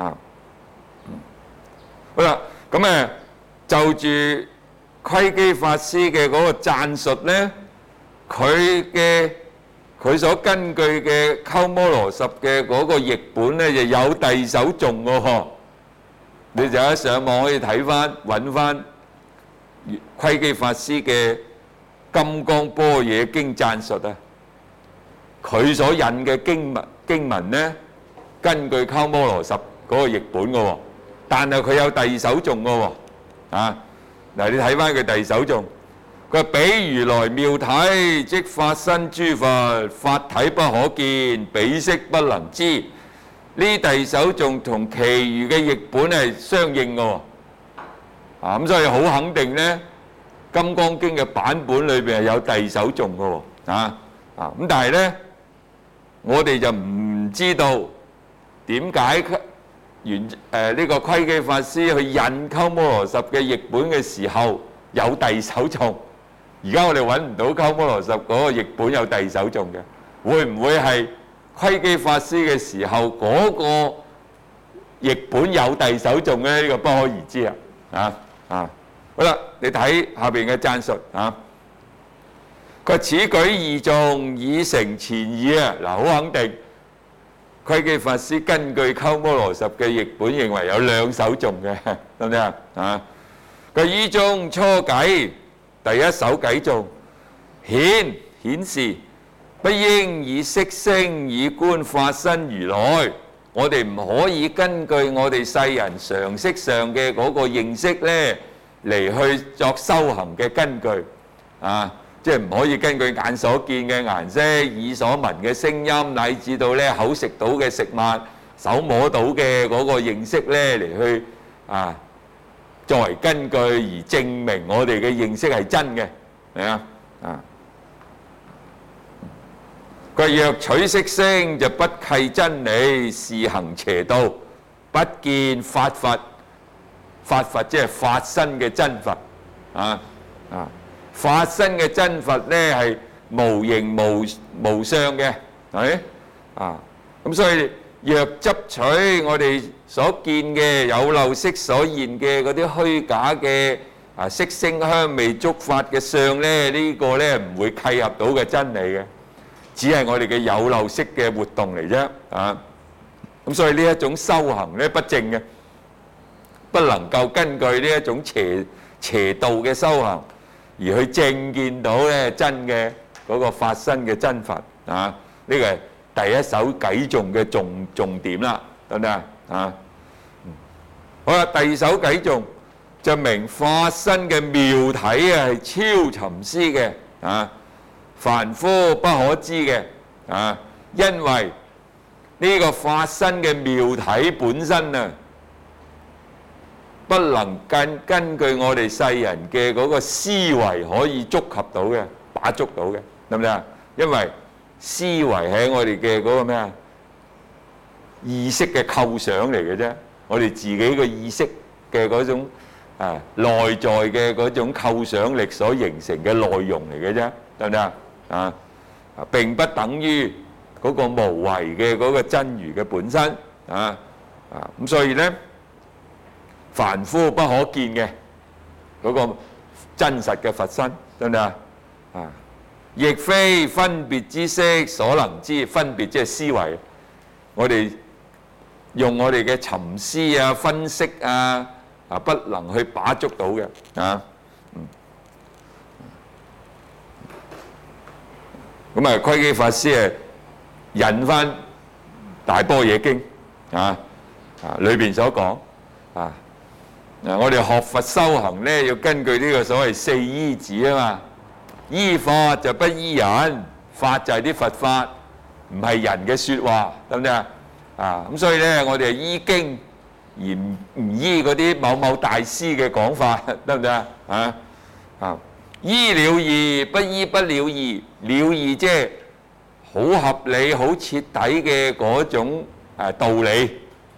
好啦，咁就住窺基法師嘅嗰個讚述呢，佢所根據嘅鳩摩羅什嘅嗰個譯本呢，就有第首頌喎，你就喺上網可以睇翻揾翻窺基法師嘅《金剛般若經讚述》啊，佢所引嘅經文呢，根據鳩摩羅什嗰個譯本嘅喎，但係佢有第二首頌嘅喎，嗱你睇翻佢第二首頌。佢話：比如來妙體，即法身諸佛，法體不可見，彼識不能知。呢第首頌同其餘嘅譯本係相應嘅喎，咁所以好肯定呢，《金剛經》嘅版本裏邊係有第首頌嘅喎，咁但係呢，我哋就唔知道點解呢個窺基法師去引鳩摩羅什嘅譯本嘅時候有第首頌。而家我哋揾唔到鳩摩羅什嗰個譯本有第二首頌嘅，會唔會係窺基法師嘅時候嗰個譯本有第二首頌咧？呢個不可而知啊！好啦，你睇下邊嘅讚述啊。佢話此舉二頌已成前義啊！嗱，好肯定，窺基法師根據鳩摩羅什嘅譯本認為有兩首頌嘅，得唔得啊？佢依中初偈。第一首偈頌顯示不應以色聲以觀法身如來，我哋唔可以根據我哋世人常識上嘅嗰個認識呢嚟去作修行嘅根據，即係唔可以根據眼所見嘅顏色、耳所聞嘅聲音，乃至到呢口食到嘅食物、手摸到嘅嗰個認識呢嚟去作為根據而證明我哋嘅認識係真嘅，係啊！佢若取色聲就不契真理，是行邪道，不見法佛。法佛即係法身嘅真佛，法身嘅真佛呢係無形無相嘅，係咪？咁所以若執取我哋所見嘅有漏色所現嘅嗰啲虛假嘅色聲香味觸法嘅相呢，呢個呢唔會契合到嘅真理嘅，只係我哋嘅有漏色嘅活動嚟啫。咁所以呢一種修行呢不正嘅，不能夠根據呢一種邪道嘅修行而去正見到呢真嘅嗰個法身嘅真佛。呢個係第一首偈頌嘅重點啦，得唔得啊？好啦，第二首偈頌就明法身嘅妙體係超尋思嘅，凡夫不可知嘅，因為呢個法身嘅妙體本身啊，不能根據我哋世人嘅嗰個思維可以觸及到嘅，把捉到嘅，得唔得啊？因為思維係我哋嘅嗰個咩啊？意識嘅構想嚟嘅啫，我哋自己嘅意識嘅嗰種內在嘅嗰種構想力所形成嘅內容嚟嘅啫，得唔得啊？並不等於嗰個無為嘅嗰個真如嘅本身咁所以呢，凡夫不可見嘅嗰個真實嘅佛身，得唔得亦非分別之識所能知，分別即係思維，我哋用我哋嘅沉思分析不能去把捉到嘅啊。咁啊，窺基法師引翻大般若經裏邊所講我哋學佛修行咧，要根據呢個所謂四依止啊嘛。依法就不依人，法就係啲佛法，唔係人嘅説話，得唔得啊？咁所以咧，我哋係依經而唔依嗰啲某某大師嘅講法，得唔得依了義不依不了義，了義即係好合理、好徹底嘅嗰種道理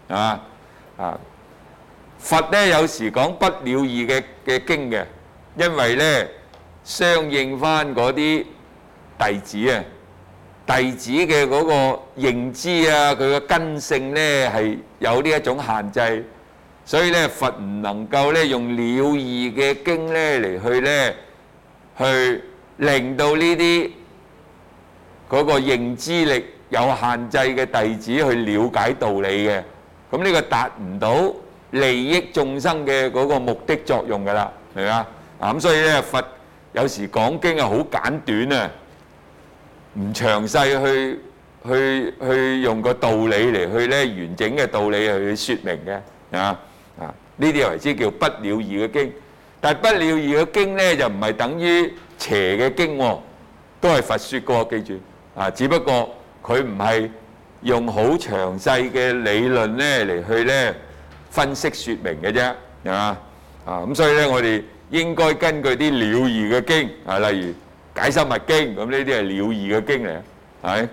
佛咧有時講不了義嘅經嘅，因為咧相應翻嗰啲弟子弟子嘅嗰個認知佢嘅根性咧係有呢一種限制，所以咧佛唔能夠咧用了義嘅經咧嚟去令到呢啲嗰個認知力有限制嘅弟子去了解道理嘅，咁呢個達唔到利益眾生嘅嗰個目的作用㗎啦，係咪啊？咁所以咧佛有時講經好簡短唔詳細去用個道理嚟去咧完整嘅道理去説明嘅呢啲為之叫不了義嘅經。但係不了義嘅經咧就唔係等於邪嘅經都係佛説過，記住只不過佢唔係用好詳細嘅理論咧嚟去咧分析説明嘅啫，係嘛咁所以咧我哋應該根據啲了義嘅經例如解深密經，咁呢啲係了義嘅經嚟，係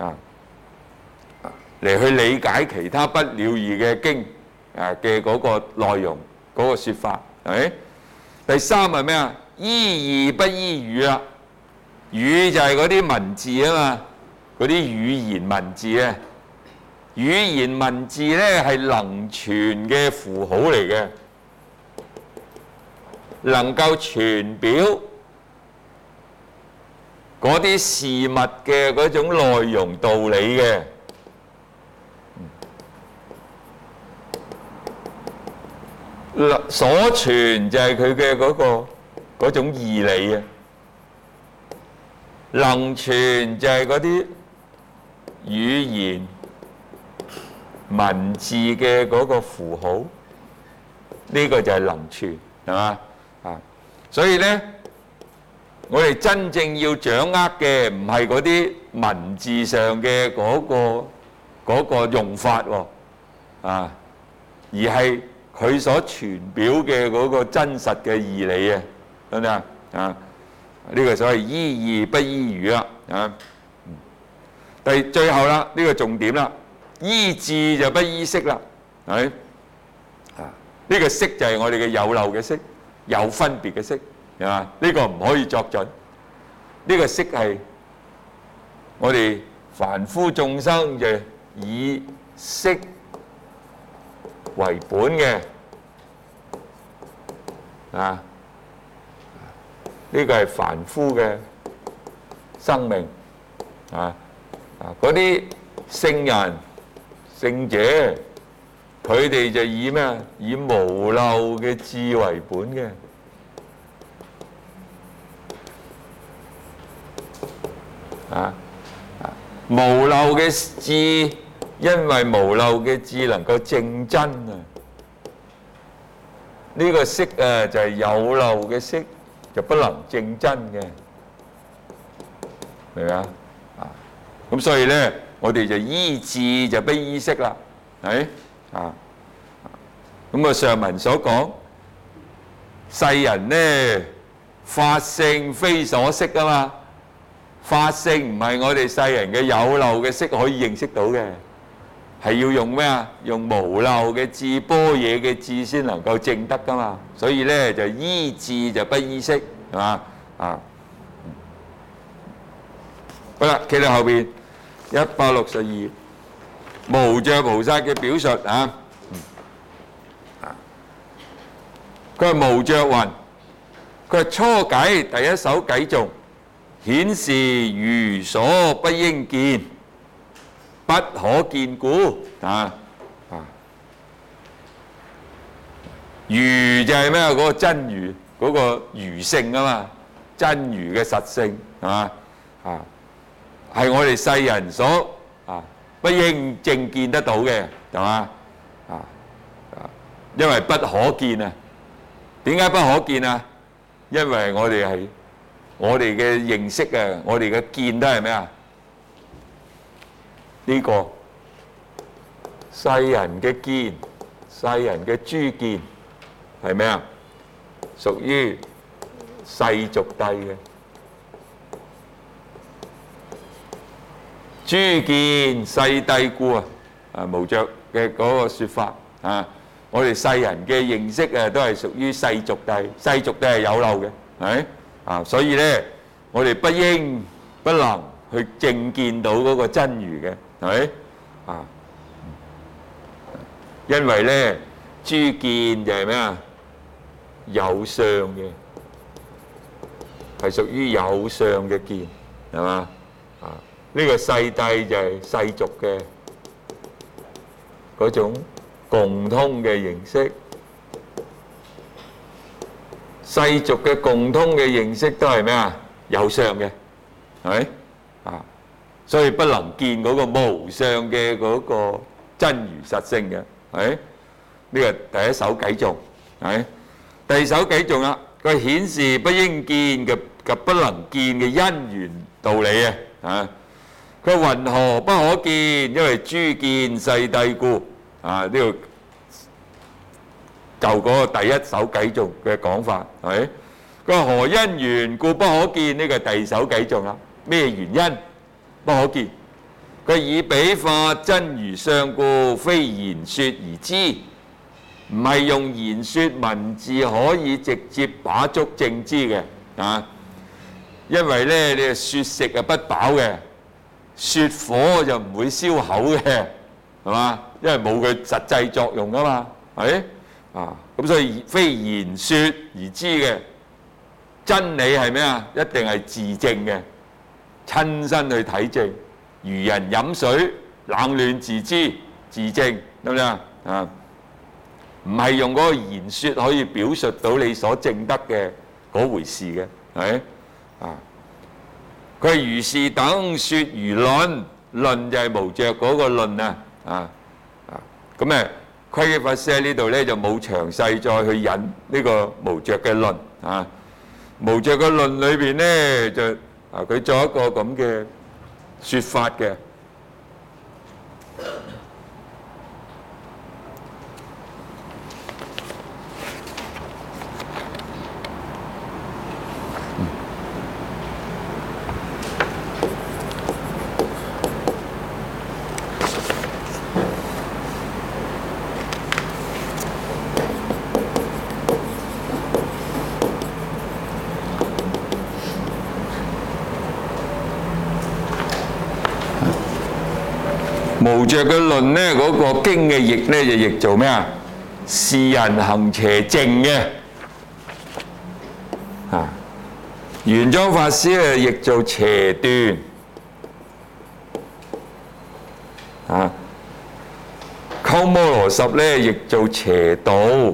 嚟去理解其他不了義嘅經嘅嗰個內容嗰個説法，係咪？第三係咩啊？依義不依語啦，語就係嗰啲文字啊嘛，嗰啲語言文字語言文字咧係能傳嘅符號嚟嘅，能夠傳表嗰啲事物嘅嗰種內容道理嘅，所傳就係佢嘅嗰種義理能傳就係嗰啲語言文字嘅嗰個符號，呢個就係能傳，係嘛所以呢，我哋真正要掌握嘅唔係嗰啲文字上嘅嗰個用法而係佢所傳表嘅嗰個真實嘅義理得唔得呢個所謂依義不依語啦最後啦，呢個重點啦，依智就不依識啦，係呢個識就係我哋嘅有漏嘅識，有分別嘅識，係嘛？呢個唔可以作準，呢個識係我哋凡夫眾生就以識為本嘅呢個係凡夫嘅生命嗰啲聖人聖者，佢哋就以咩？以無漏嘅智為本嘅無漏嘅智，因為無漏嘅智能夠證真呢個識就係有漏嘅識，就不能證真嘅，明唔明咁所以咧，我哋就依智就不依識啦，係咁上文所講，世人呢法性非所識啊嘛，法性唔係我哋世人嘅有漏嘅識可以認識到嘅，係要用咩啊？用無漏嘅智、般若嘅智先能夠證得噶嘛，所以咧就依智就不依識，係嘛好啦，企到後邊。162無著菩薩嘅表述佢係無著云，佢係初偈第一首偈頌，顯示如所不應見，不可見故如就係咩？嗰個真如，嗰個如性啊嘛，真如嘅實性係嘛？啊，係我哋世人所不應正見得到嘅，係嘛？因為不可見啊。點解不可見啊？因為我哋嘅認識啊，我哋嘅見都係咩啊？呢個世人嘅見，世人嘅諸見係咩啊？屬於世俗諦嘅諸見世諦故啊！無著嘅嗰個説法啊，我哋世人嘅認識啊，都係屬於世俗諦，世俗諦係有漏嘅，係咪啊？所以咧，我哋不應不能去正見到嗰個真如嘅，係咪啊？因為咧，諸見就係咩啊？有相嘅，係屬於有相嘅見，係嘛？啊，呢個世諦就係世俗嘅嗰種共通嘅形式，世俗嘅共通嘅形式都係咩啊？有相嘅，係咪啊？所以不能見嗰個無相嘅嗰個真如實性嘅，係呢個第一首偈頌，係第二首偈頌啦。佢顯示不應見及不能見嘅因緣道理啊！啊，佢云何不可見？因為諸見世諦故啊！呢個就嗰個第一首偈頌嘅講法，係咪？佢話何因緣故不可見？呢個第二首偈頌啦。咩原因不可見？佢以比法真如相故，非言説而知。唔係用言説文字可以直接把捉正知嘅啊！因為咧，你説食係不飽嘅，説火就唔會燒口嘅，係嘛？因為冇佢實際作用啊嘛，係啊？咁所以非言説而知嘅真理係咩啊？一定係自證嘅，親身去體證，如人飲水，冷暖自知，自證得唔得啊？啊！唔係用嗰個言説可以表述到你所證得嘅嗰回事嘅，係咪啊？佢係如是等説如論，論就係無著嗰個論啊，咁誒，窺基法師喺呢度咧就冇詳細再去引呢個無著嘅論啊。無著嘅論裏邊咧就佢做一個咁嘅説法嘅。無著嘅論咧，嗰個經嘅譯咧就譯做咩啊？是人行邪正嘅啊。玄奘法師咧譯做邪斷啊。鳩摩羅什咧譯做邪道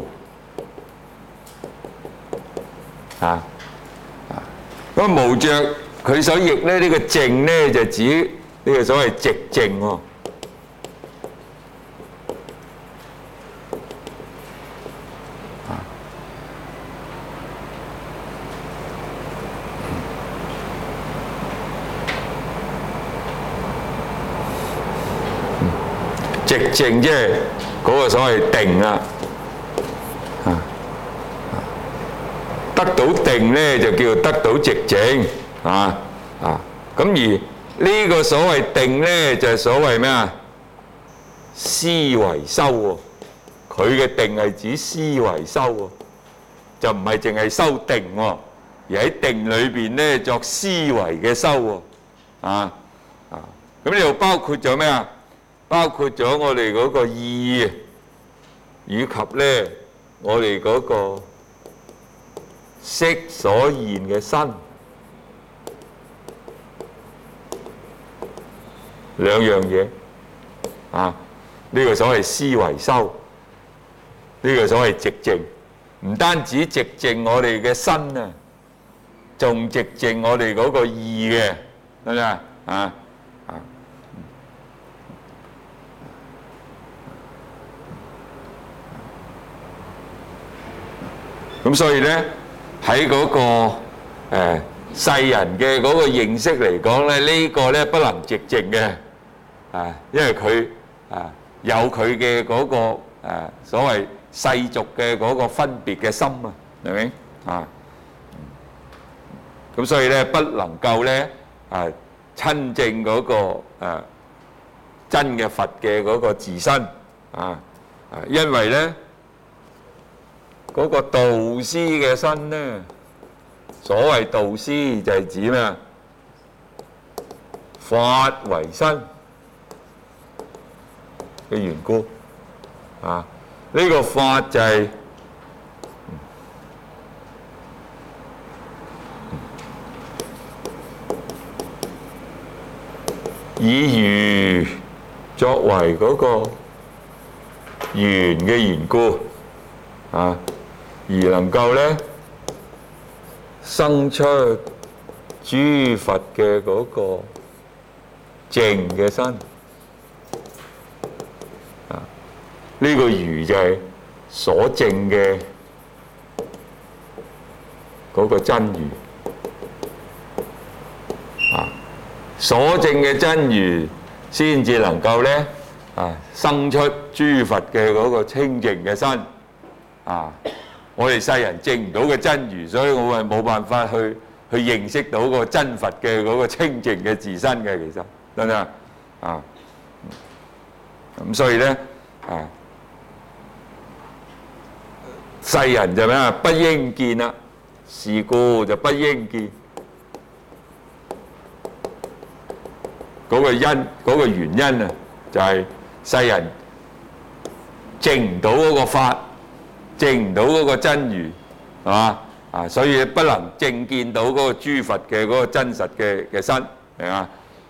啊。咁無著佢所譯咧呢個正咧就指呢個所謂直正喎。直正即係嗰個所謂定啊，得到定咧就叫得到直正啊。咁而呢個所謂定咧就係所謂咩啊？思維修喎，佢嘅定係指思維修喎，就唔係淨係修定喎，而喺定裏邊咧作思維嘅修喎。咁呢度包括咗咩啊？包括咗我哋嗰個意，以及咧我哋嗰個色所現嘅身，兩樣嘢啊！呢個所謂思維修，呢個所謂直正唔單止寂靜我哋嘅身啊，仲寂靜我哋嗰個意嘅，得唔得啊？啊！咁所以咧，喺嗰個世人嘅嗰個認識嚟講咧，呢個咧不能寂靜嘅因為佢有佢嘅嗰個所謂世俗嘅嗰個分別嘅心啊，明唔明啊？咁所以咧，不能夠咧親證嗰個真嘅佛嘅嗰個自身因為咧嗰個導師嘅身咧，所謂導師就係指咩啊？法為身嘅緣故呢個法就係以如作為嗰個緣嘅緣故而能夠咧生出諸佛嘅嗰個淨嘅身呢個如就係所證嘅嗰個真如所證嘅真如先至能夠咧生出諸佛嘅嗰個清淨嘅身我哋世人證唔到嘅真如，所以我係冇辦法去認識到個真佛嘅嗰個清淨嘅自身嘅，其實得唔得咁所以咧世人就咩不應見啦，是故就不應見嗰個因嗰個原因就係世人證唔到嗰個法，證唔到嗰個真如，係嘛所以不能正見到嗰個諸佛嘅嗰個真實嘅身，明嘛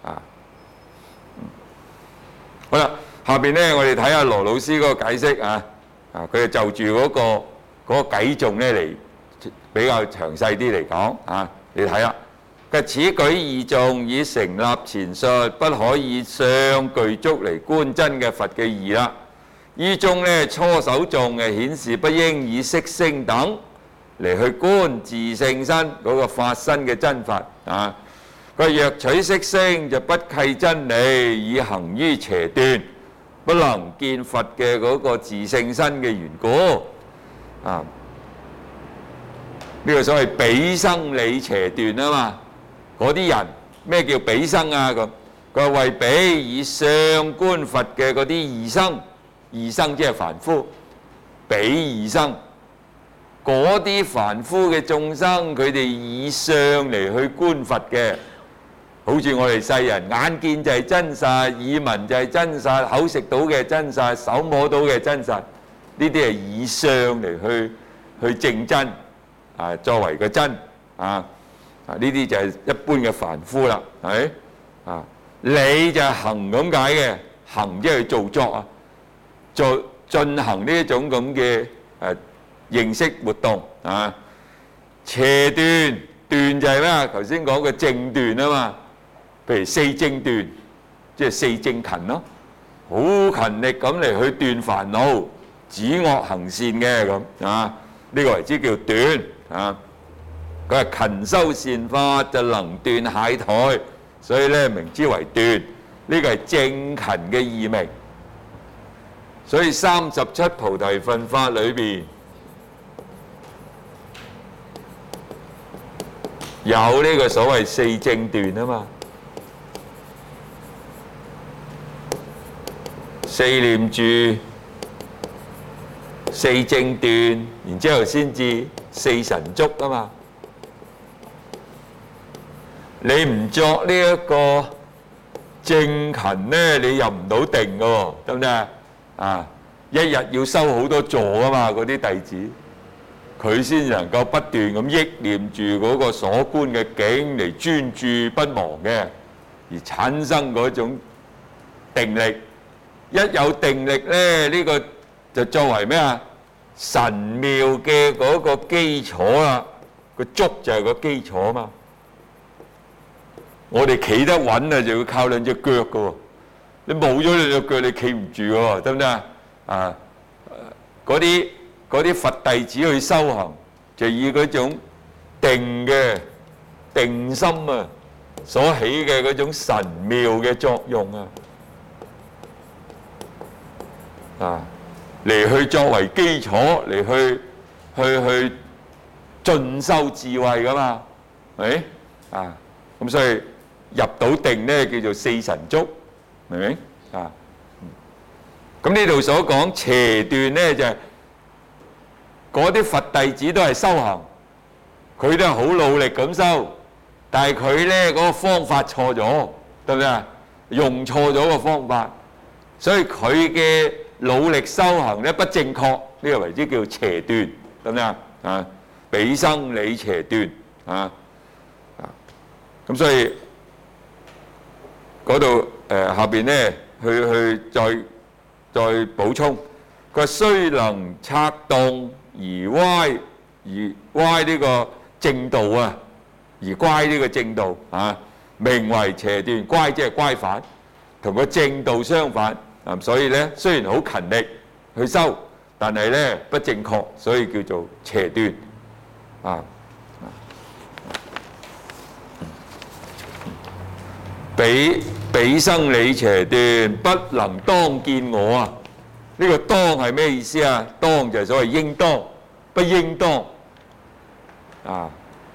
好啦，下邊咧我哋睇下羅老師嗰個解釋佢就住嗰個偈頌咧嚟比較詳細啲嚟講你睇啦。佢此舉二頌已成立前述，不可以相具足嚟觀真嘅佛嘅義啦。於中咧初首頌顯示不應以色聲等嚟去觀自性身嗰個法身嘅真法佢若取色聲就不契真理，以行於邪斷，不能見佛嘅嗰個自性身嘅緣故呢個所謂彼生理邪斷啊嘛。嗰啲人咩叫彼生咁？佢話為彼以相觀佛嘅嗰啲異生，異生即係凡夫，彼異生嗰啲凡夫嘅眾生，佢哋以相嚟去觀佛嘅，好似我哋世人眼見就係真實，耳聞就係真實，口食到嘅真實，手摸到嘅真實，呢啲係以相嚟去證真作為個真呢啲就係一般嘅凡夫啦，係理就係行咁解嘅，行即係做作做進行呢一種咁嘅認識活動邪斷斷就係咩頭先講嘅正斷啊嘛，譬如四正斷，即係四正勤咯，好勤力咁嚟去斷煩惱，止惡行善嘅咁呢個為之叫斷佢係勤修善法就能斷懈怠，所以咧名之為斷，呢個係正勤嘅異名。所以37菩提分法裏邊有呢個所謂四正斷啊嘛，四念住、四正斷，然之後先至四神足啊嘛。你唔作呢一個正勤咧，你入唔到定嘅喎，得唔得一日要修好多座啊嘛，嗰啲弟子佢先能夠不斷咁憶念住嗰個所觀嘅境嚟專注不忘嘅，而產生嗰種定力。一有定力咧，呢個就作為咩神妙嘅嗰個基礎啦，個足就係個基礎嘛。我哋企得穩啊，就要靠兩隻腳㗎喎。你冇咗兩隻腳，你企唔住喎，得唔得啊？啊，嗰啲佛弟子去修行，就以嗰種定心啊所起嘅嗰種神妙嘅作用啊，嚟去作為基礎，嚟去進修智慧噶嘛，係咪啊？咁所以入到定咧叫做四神足，明唔明啊？咁呢度所講邪斷咧就係嗰啲佛弟子都係修行，佢都係好努力咁修，但係佢咧嗰個方法錯咗，得唔得啊？用錯咗個方法，所以佢嘅努力修行咧不正確，呢個為之叫邪斷，得唔得啊？啊，彼生理邪斷啊！咁所以嗰度下邊咧去再補充，佢話雖能策動而歪呢個正道啊，而乖呢個正道啊，名為邪斷。乖即係乖反，同個正道相反啊。所以咧雖然好勤力去修，但係咧不正確，所以叫做邪斷啊。彼生理邪斷，不能當見我啊！呢個當係咩意思啊？當就係所謂應當，不應當啊！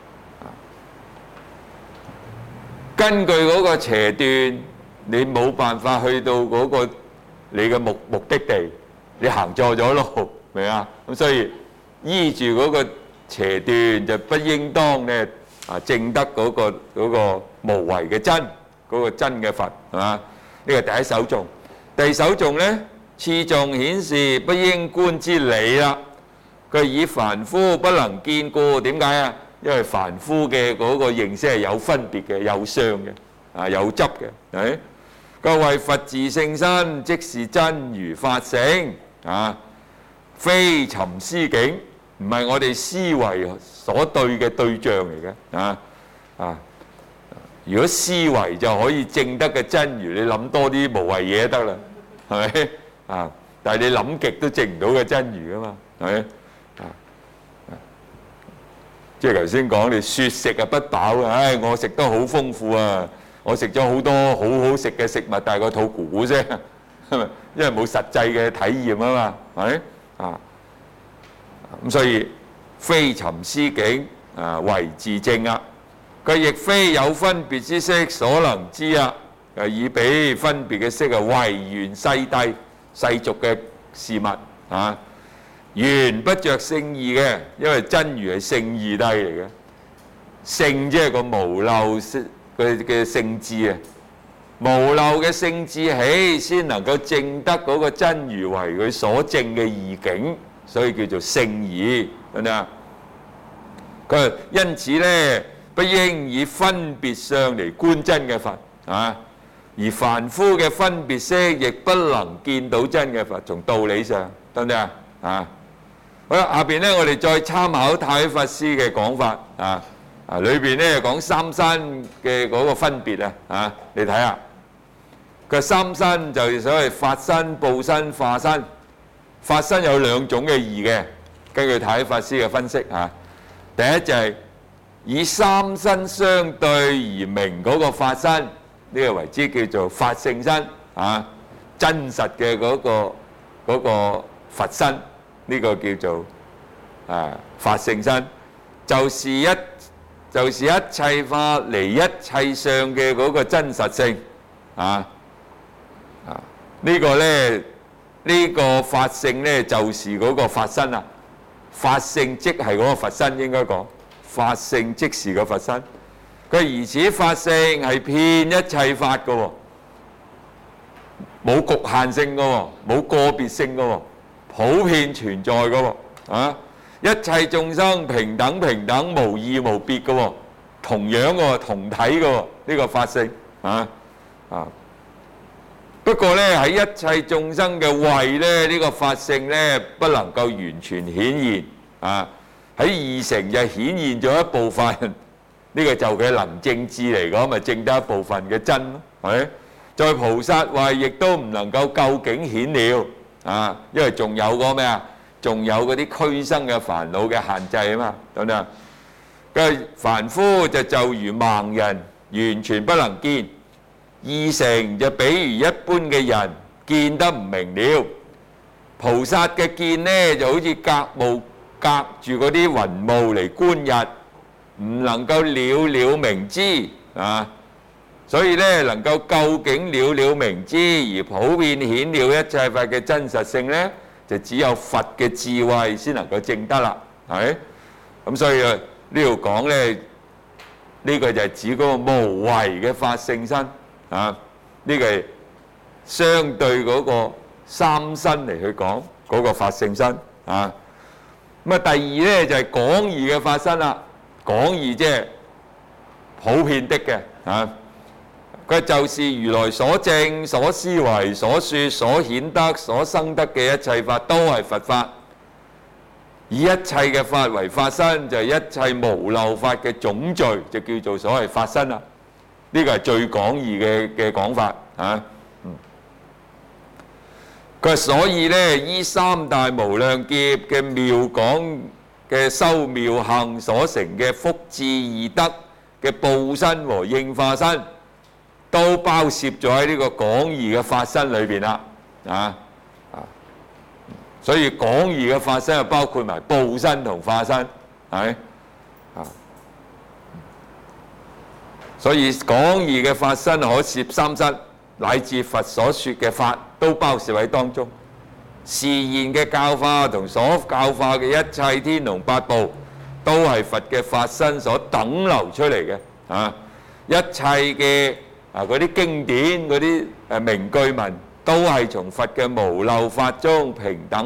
根據嗰個邪斷，你冇辦法去到嗰個你嘅目的地，你行錯咗路，明啊？咁所以依住嗰個邪斷，就不應當咧證得嗰個無為嘅真。嗰個真嘅佛係嘛？呢個第一首頌。第二首頌咧，次頌顯示不應觀之理啦。佢以凡夫不能見故，點解啊？因為凡夫嘅嗰個認識係有分別嘅、有相嘅、有執嘅。係佢為佛自性身，即是真如法性啊，非尋思境，唔係我哋思維所對嘅對象嚟嘅啊。如果思維就可以證得嘅真如，你諗多啲無謂嘢得啦，係咪啊？但係你諗極都證唔到嘅真如啊嘛，係咪啊？即係頭先講你説食啊不飽啊，唉，我食得好豐富啊，我食咗好多好好食嘅食物，但係個肚咕咕聲，係咪？因為冇實際嘅體驗啊嘛，係咪啊？咁所以非尋思境為自證啊。佢亦非有分別之色所能知啊！以彼分別嘅色為緣世諦世俗嘅事物啊，緣不着聖義嘅，因為真如係聖義諦嚟嘅，聖即係個無漏嘅聖智啊，無漏嘅聖智起先能夠證得嗰個真如為佢所證嘅義境，所以叫做聖義，係咪啊？佢因此咧，不應以分別相嚟觀真嘅佛啊，而凡夫嘅分別色亦不能見到真嘅佛。從道理上得唔得啊？好啦，下邊咧我哋再參考太虛法師嘅講法裏邊咧講三身嘅嗰個分別你睇下，佢三身就係所謂法身、報身、化身。法身有兩種嘅義嘅，根據太虛法師嘅分析第一就係以三身相對而明嗰個法身，呢個為之叫做法性身真實嘅嗰個佛身，呢個叫做法性身，就是一切法離一切相嘅嗰個真實性呢個咧，呢個法性咧就是嗰個法身啊，法性即係嗰個佛身，應該講。法性即是個佛身，佢而此法性係遍一切法嘅喎，冇局限性嘅喎，冇個別性嘅喎，普遍存在嘅喎一切眾生平等無異無別嘅喎，同樣嘅喎，同體嘅喎，呢個法性不過咧喺一切眾生嘅慧咧，呢個法性咧不能夠完全顯現啊！喺二乘就顯現咗一部分，呢個就佢能證智嚟講，咪證得一部分嘅真咯，係咪？在菩薩慧亦都唔能夠究竟顯了啊，因為仲有個咩啊？仲有嗰啲俱生嘅煩惱嘅限制啊嘛，等等。嘅凡夫就如盲人，完全不能見；二乘就比如一般嘅人，見得唔明了。菩薩嘅見呢，就好似隔霧隔住嗰啲雲霧嚟觀日，唔能夠了了明知啊。所以咧，能夠究竟了了明知而普遍顯了一切法嘅真實性呢，就只有佛嘅智慧先能夠證得啦，係咪？咁所以啊，呢度講咧，呢個就係指嗰個無為嘅法性身啊。呢個係相對嗰個三身嚟去講嗰個法性身啊。咁啊，第二咧就係廣義嘅法身啦。廣義即係普遍的嘅啊。佢就是如來所證、所思維、所說、所顯得、所生得嘅一切法，都係佛法。以一切嘅法為法身，就係一切無漏法嘅總序，就叫做所謂法身啦。呢個係最廣義嘅講法啊。佢話所以呢，依三大無量劫嘅妙講嘅修妙行所成嘅福智二德嘅報身和應化身，都包攝咗喺呢個廣義嘅法身裏邊啦，所以廣義嘅法身就包括埋報身同化身，係咪？所以廣義嘅法身可攝三身，乃至佛所說嘅法都包攝喺當中。示現嘅教化同所教化嘅一切天龍八部，都係佛嘅法身所等流出嚟嘅，一切嘅嗰啲經典嗰啲名句文，都係從佛嘅無漏法中平等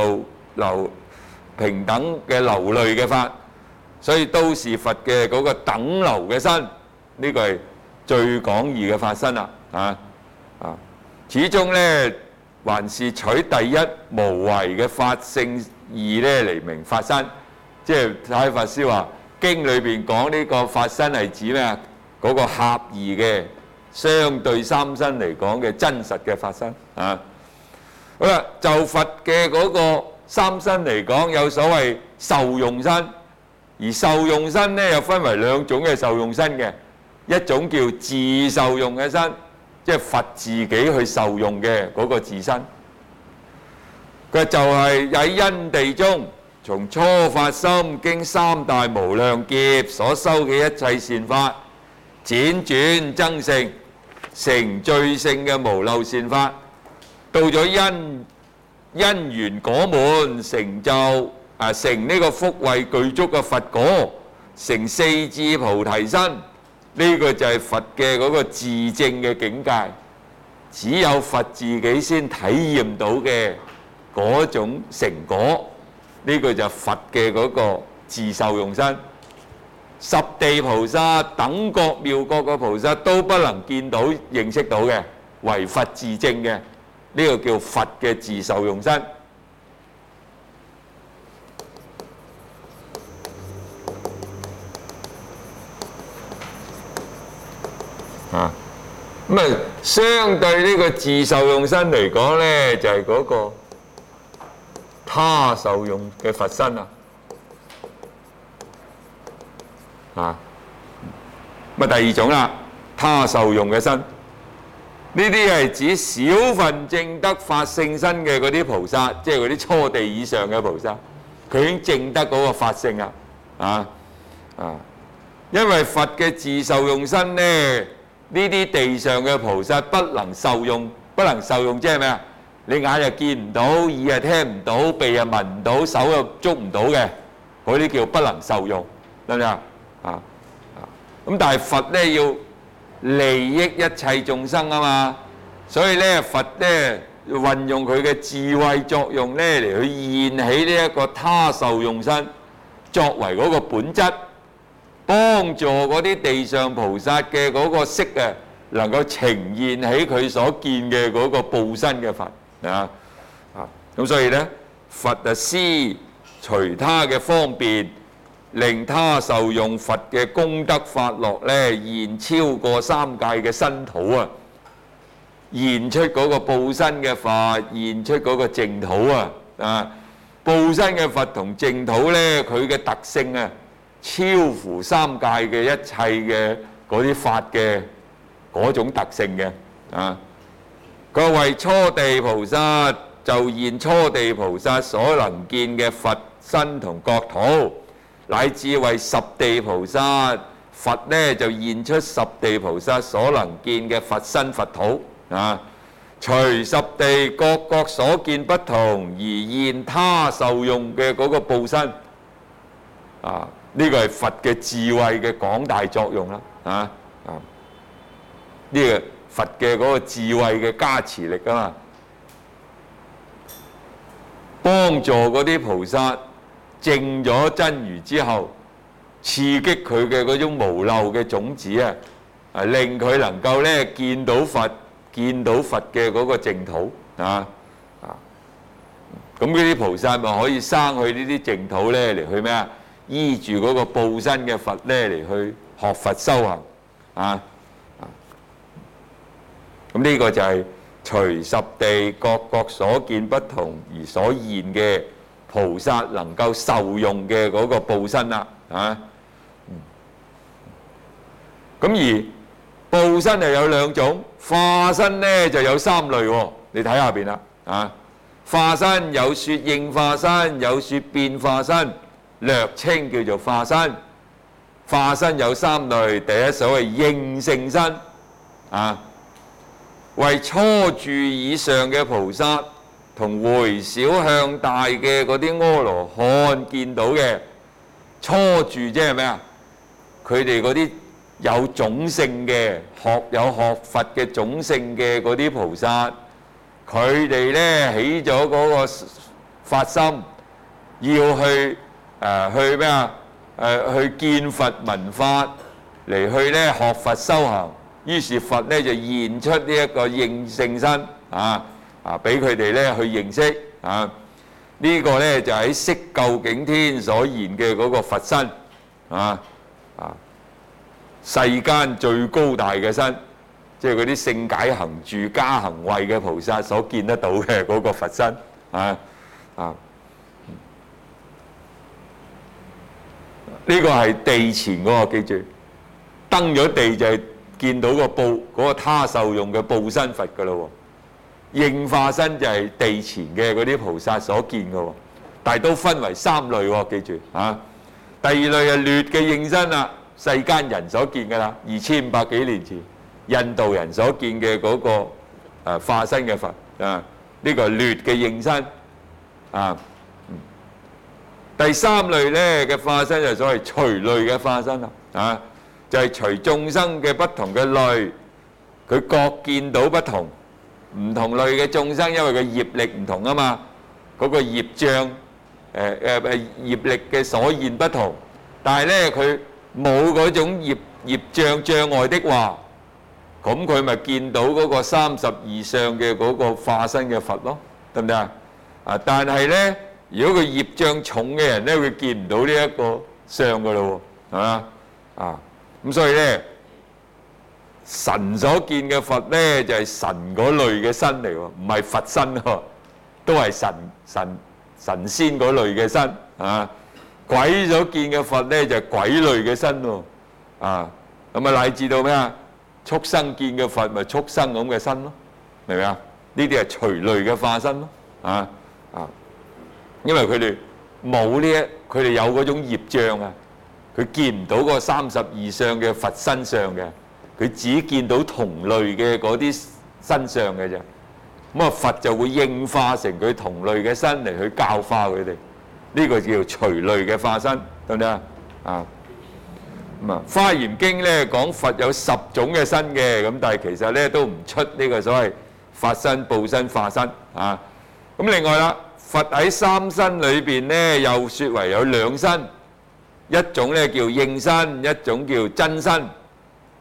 平等嘅流淚嘅法，所以都是佛嘅嗰個等流嘅身，呢個係最廣義嘅法身啦，始終呢，還是取第一無為嘅法性義呢嚟明法身，即係太法師話經裏邊講呢個法身係指咩啊？嗰個合義嘅相對三身嚟講嘅真實嘅法身啊。好啦，就佛嘅嗰個三身嚟講，有所謂受用身，而受用身呢又分為兩種嘅受用身嘅，一種叫自受用嘅身，即係佛自己去受用嘅嗰個自身。佢就係喺因地中，從初發心經三大無量劫所修嘅一切善法，輾轉增成，成最勝嘅無漏善法，到咗因緣果滿，成就成呢個福慧具足嘅佛果，成四智菩提身，呢個就係佛嘅嗰個自證嘅境界，只有佛自己先體驗到嘅嗰種成果，呢個就係佛嘅嗰個自受用身。十地菩薩、等覺妙覺嘅菩薩都不能見到、認識到嘅，唯佛自證嘅，呢個叫佛嘅自受用身。咁啊，相對呢個自受用身嚟講呢，就係嗰個他受用嘅佛身啊。咁啊，第二種啦，他受用嘅身，呢啲係指少分證得法性身嘅嗰啲菩薩，即係嗰啲初地以上嘅菩薩，佢已經證得嗰個法性啦，因為佛嘅自受用身呢，呢啲地上嘅菩薩不能受用，不能受用即係咩啊？你眼又見唔到，耳又聽唔到，鼻又聞唔到，手又捉唔到嘅，嗰啲叫不能受用，得唔得啊？咁但係佛咧要利益一切眾生啊嘛，所以咧佛咧運用佢嘅智慧作用咧嚟去現起呢一個他受用身，作為嗰個本質，幫助嗰啲地上菩薩嘅嗰個識啊能夠呈現起佢所見嘅嗰個報身嘅佛咁所以呢，佛施隨他嘅方便，令他受用佛嘅功德法樂呢，現超過三界嘅身土現出嗰個報身嘅佛，現出嗰個淨土報身嘅佛同淨土呢，佢嘅特性超乎三界嘅一切嘅嗰啲法嘅嗰種特性嘅佢為初地菩薩就現初地菩薩所能見嘅佛身同國土，乃至為十地菩薩，佛呢就現出十地菩薩所能見嘅佛身佛土隨十地各所見不同而現他受用嘅嗰個報身呢個係佛嘅智慧嘅廣大作用啦呢個佛嘅嗰個智慧嘅加持力嘛，幫助嗰啲菩薩證咗真如之後，刺激佢嘅嗰種無漏嘅種子令佢能夠呢見到佛嘅嗰個淨土咁呢啲菩薩咪可以生去呢啲淨土呢嚟去咩依住嗰個報身嘅佛呢嚟去學佛修行咁呢個就係隨十地各所見不同而所現嘅菩薩能夠受用嘅嗰個報身啦咁而報身係有兩種，化身呢就有三類你睇下邊啦化身有說應化身，有說變化身，略稱叫做化身。化身有三類，第一所謂應性身為初住以上嘅菩薩同回小向大嘅嗰啲阿羅漢見到嘅初住，即係咩佢哋嗰啲有種性嘅有學佛嘅種性嘅嗰啲菩薩，佢哋呢起咗嗰個發心，要去去見佛聞法嚟去呢學佛修行。於是佛呢就現出呢一個應性身俾佢哋呢去認識呢個呢就喺色究竟天所現嘅嗰個佛身世間最高大嘅身，即係嗰啲聖解行住加行位嘅菩薩所見得到嘅嗰個佛身呢個係地前嗰個，記住登咗地就係見到嗰個他受用嘅報身佛噶咯應化身就係地前嘅嗰啲菩薩所見噶但係都分為三類記住第二類係劣嘅應身啦，世間人所見噶啦，2500幾年前印度人所見嘅嗰個化身嘅佛呢個係劣嘅應身第三類呢嘅化身就係所謂隨類嘅化身啦就係隨眾生嘅不同嘅類，佢各見到不同，唔同類嘅眾生，因為佢業力唔同嘛，嗰個業障業力嘅所現不同，但係呢佢冇嗰種業障障礙的話，咁佢咪見到嗰個32相嘅嗰個化身嘅佛咯，得唔得但係呢，如果佢業障重嘅人呢，佢見唔到呢一個相噶咯係嘛咁所以呢，神所見嘅佛呢，就係神嗰類嘅身嚟喎，唔係佛身喎，都係神仙嗰類嘅身鬼所見嘅佛呢，就係鬼類嘅身喎咁乃至到咩畜生見嘅佛咪畜生咁嘅身咯，明唔明呢啲係隨類嘅化身咯因為佢哋冇佢哋有嗰種業障佢見唔到嗰32相嘅佛身相嘅，佢只見到同類嘅嗰啲身相嘅啫。咁佛就會應化成佢同類嘅身嚟去教化佢哋，呢個叫隨類嘅化身，得唔得咁華嚴經呢講佛有10種嘅身嘅，咁但係其實呢都唔出呢個所謂法身、報身、化身咁另外啦，佛喺三身裏邊呢，又説為有兩身。一種咧叫應身，一種叫真身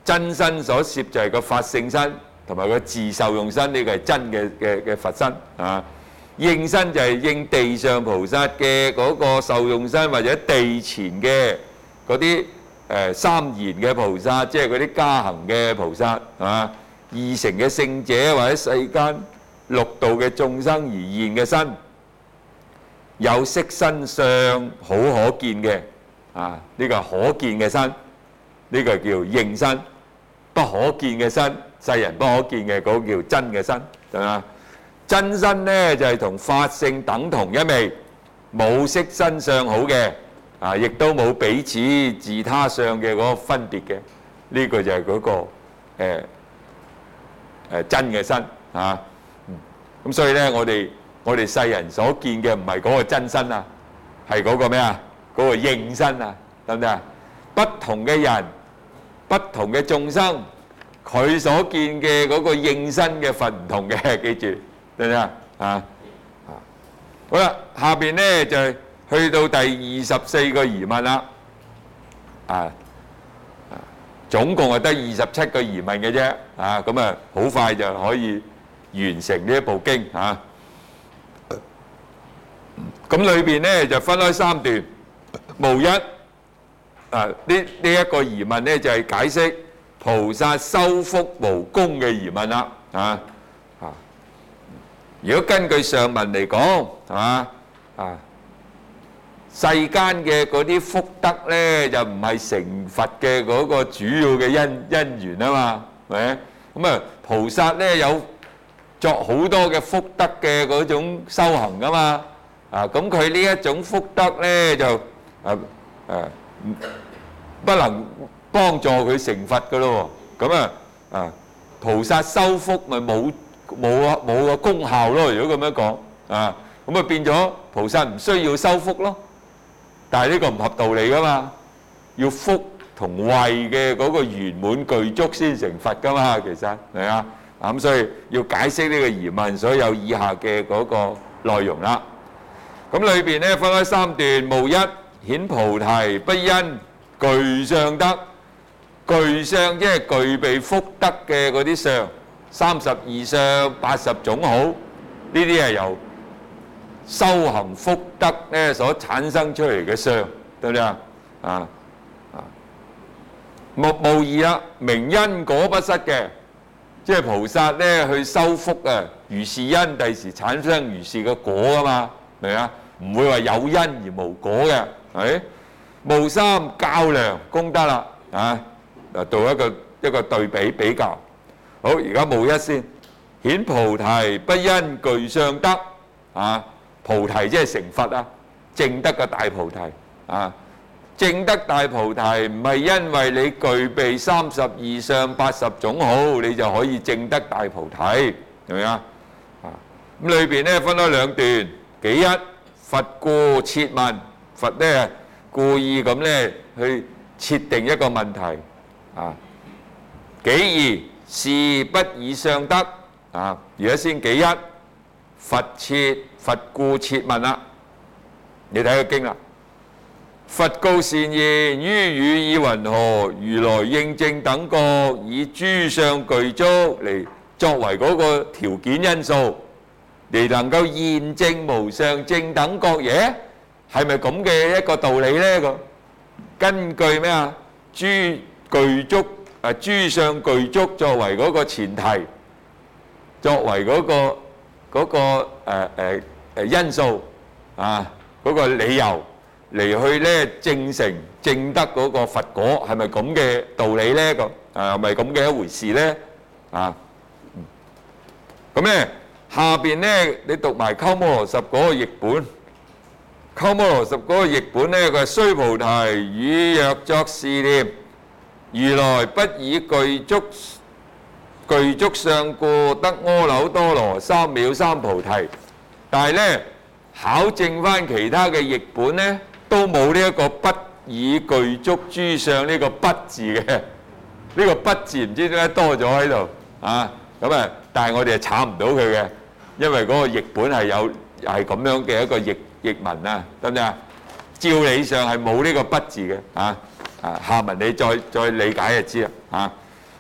真身所攝就係個法性身同埋個自受用身，呢個係真嘅佛身啊。應身就係應地上菩薩嘅嗰個受用身，或者地前嘅嗰啲三賢嘅菩薩，即係嗰啲加行嘅菩薩啊，二乘嘅聖者或者世間六道嘅眾生而現嘅身，有色身相好可見嘅啊，呢個係可見嘅身，呢個叫應身。不可見嘅身，世人不可見嘅嗰個叫真嘅身，係嘛？真身呢就係同法性等同一味，冇色身相好嘅啊，亦都冇彼此自他相嘅嗰個分別嘅，呢個就係嗰個真嘅身啊。咁所以呢，我哋世人所見嘅唔係嗰個真身啊，係嗰個咩啊？嗰個應身啊，得唔得啊？不同嘅人。不同嘅眾生，佢所見嘅嗰個應身嘅份唔同嘅，記住，得唔得啊？好啦，下邊呢就去到第24個疑問啦。總共係得27個疑問嘅啫。咁啊，好快就可以完成呢一部經啊。咁裏邊呢就分開3段，無一。呢一個疑問呢，就係解釋菩薩修福無功嘅疑問啦。如果根據上文嚟講，係嘛世間嘅嗰啲福德呢，就唔係成佛嘅嗰個主要嘅因緣啊嘛，係咪？咁啊，菩薩呢有作好多嘅福德嘅嗰種修行噶嘛。咁佢呢一種福德呢，就不能幫助佢成佛噶咯喎。咁菩薩修福咪冇個功效咯。如果咁樣講咁啊變咗菩薩唔需要修福咯。但係呢個唔合道理噶嘛，要福同慧嘅嗰個圓滿具足先成佛噶嘛，其實係啊。咁所以要解釋呢個疑問，所以有以下嘅嗰個內容啦。咁裏邊咧分開3段，無一顯菩提不因具相德，具相即係具備福德嘅嗰啲相，32相、80種好，呢啲係由修行福德咧所產生出嚟嘅相，對唔對啊？無疑啦，明因果不失嘅，即係菩薩咧去修福如是因，第時產生如是嘅果啊嘛，明啊？唔會話有因而無果嘅，係。無三較量功德啦，做一個對比較。好，而家無一先，顯菩提不因具相德，菩提即係成佛啊，證得嘅大菩提證得大菩提唔係因為你具備32相80種好，你就可以證得大菩提，係咪啊？咁裏邊咧分開2段，己一佛故設問，佛咧故意咁咧去設定一個問題己二是不以相得而家先己一佛故設問啦，你睇個經啦。佛告善言：於汝以云何？如來應證等覺，以諸相具足嚟作為嗰個條件因素，嚟能夠驗證無上正等覺嘢，係咪咁嘅一個道理呢？個根據咩啊？諸相具足作為嗰個前提，作為嗰個因素嗰個理由。嚟去咧證得嗰個佛果，係咪咁嘅道理咧？係咪咁嘅一回事咧？咁咧下邊咧你讀埋鳩摩羅什嗰個譯本，鳩摩羅什嗰個譯本咧，佢係須菩提，汝若作是念，如來不以具足相故，得阿耨多羅三藐三菩提。但係咧考證翻其他嘅譯本咧，都冇呢一個不以具足諸相呢個不字嘅，呢個不字唔知點解多咗喺度但係我哋係查唔到佢嘅，因為嗰個譯本係咁樣嘅一個譯文啊，得唔得啊？照理上係冇呢個不字嘅下文你再理解就知啦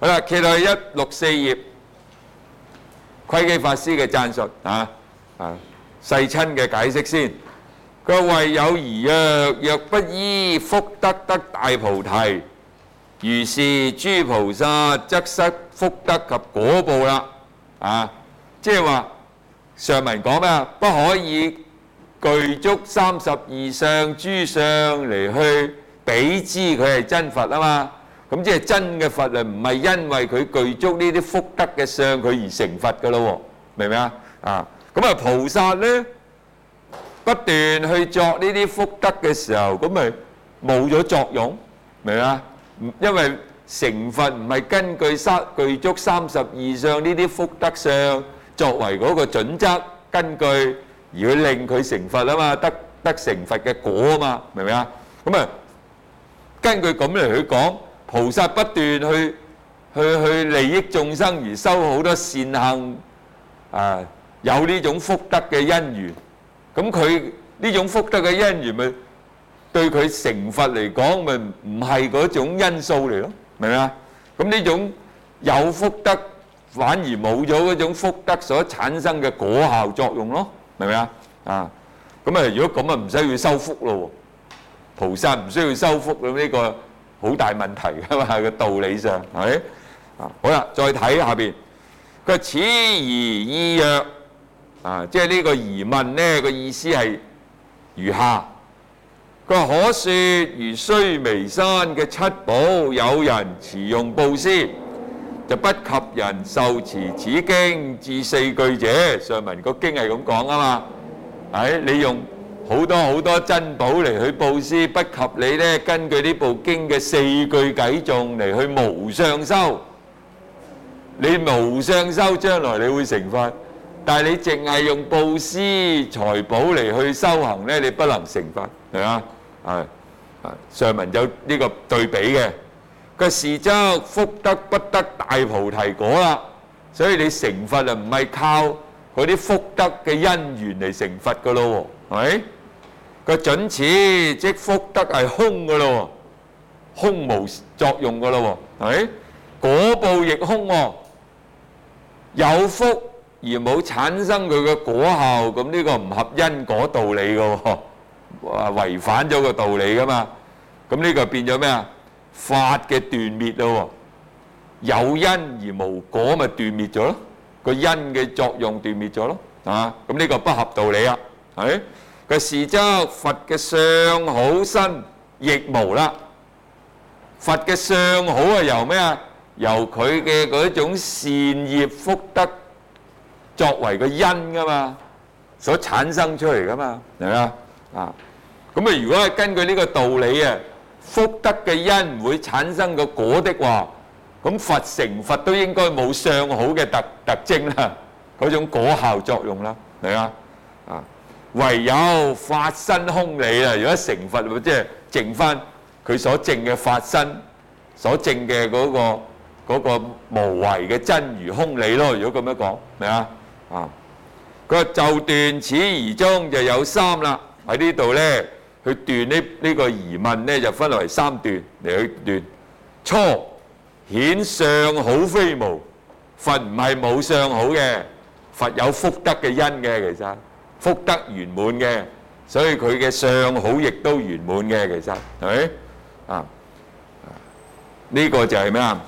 好啦，企落去164頁，窺基法師嘅讚述世親嘅解釋先。佢話為有兒若不依福德得大菩提，如是諸菩薩則失福德及果報啦。即係話上文講咩啊？不可以具足32相諸相嚟去比之佢係真佛啊嘛。咁即係真嘅佛啊，唔係因為佢具足呢啲福德嘅相佢而成佛噶咯喎，明唔明啊？咁啊菩薩咧不斷去作呢啲福德嘅時候，咁咪冇咗作用，明唔明啊？因為成佛唔係根據具足32相呢啲福德相作為嗰個準則根據，而去令佢成佛啊嘛，得成佛嘅果啊嘛，明唔明啊？咁啊根據咁嚟去講，菩薩不斷去利益眾生而修好多善行，有呢種福德嘅因緣，咁佢呢種福德嘅因緣咪對佢成佛嚟講咪唔係嗰種因素嚟咯，明唔明啊？咁呢種有福德反而冇咗嗰種福德所產生嘅果效作用咯，明唔明啊？咁啊如果咁啊唔需要修福咯喎，菩薩唔需要修福，咁呢個好大問題㗎嘛，個道理上係咪？好啦，再睇下邊，佢話此疑意曰，即係呢個疑問呢個意思係如下。佢話可説如須彌山嘅七寶，有人持用布施，就不及人受持此經至4句者。上文個經係咁講啊嘛，你用好多珍寶嚟去布施，不及你呢根據呢部經嘅4句偈頌嚟去無相修。你無相修，將來你會成佛，但係你淨係用布施財寶嚟去修行呢，你不能成佛，係嘛？上文有呢個對比嘅。個時則福德不得大菩提果啦，所以你成佛啊唔係靠嗰啲福德嘅因緣嚟成佛噶咯喎，係咪？個準此即福德係空噶咯喎，空無作用噶咯喎，係咪？果報亦空喎，有福而冇產生佢嘅果效，咁呢個唔合因果道理噶喎，違反咗個道理噶嘛。咁呢個變咗咩啊？法嘅斷滅咯喎，有因而無果咪斷滅咗咯，個因嘅作用斷滅咗咯，咁呢個不合道理啊，係咪？個時則佛嘅相好身亦無啦，佛嘅相好係由咩啊？由佢嘅嗰種善業福德作為個因噶嘛，所產生出嚟噶嘛，係咪啊？咁啊如果係根據呢個道理啊，福德嘅因唔會產生個果的話，咁佛成佛都應該冇相好嘅特徵啦，嗰種果效作用啦，係嘛？唯有法身空理啦。如果成佛，即係證翻佢所證嘅法身，所證嘅嗰個無為嘅真如空理咯。如果咁樣講，係嘛？佢話就斷此疑中就有3啦。喺呢度咧，去斷呢個疑問咧，就分為3段嚟去斷。初顯相好非無，佛唔係冇相好嘅，佛有福德嘅因嘅，其實福德圓滿嘅，所以佢嘅相好亦都圓滿嘅，其實係咪？呢個就係咩啊？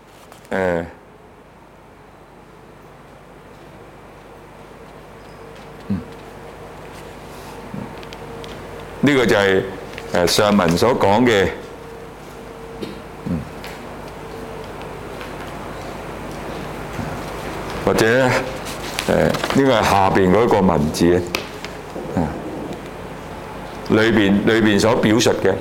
呢個就係上文所講嘅，或者呢個係下邊嗰個文字裏邊所表述嘅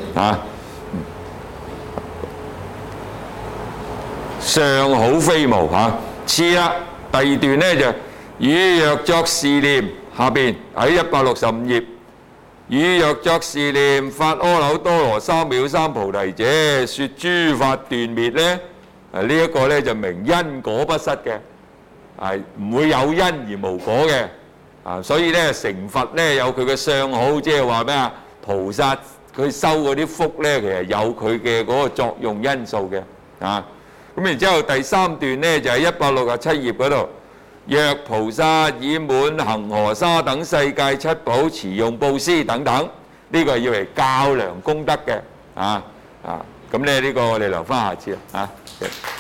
相好非無次啦。第二段呢就汝若作是念，下邊喺165頁。汝若作是念，發阿耨多羅三藐三菩提者，説諸法斷滅呢，呢一個呢就明因果不失嘅，唔會有因而無果嘅，所以呢成佛呢有佢嘅相好，即係話咩啊？菩薩佢修嗰啲福呢，其實有佢嘅嗰個作用因素嘅， 咁然之後第3段呢，就係167頁嗰度，若菩薩以滿恒河沙等世界七寶持用布施等等，呢個係要嚟較量功德嘅咁咧呢個我哋留翻下次啦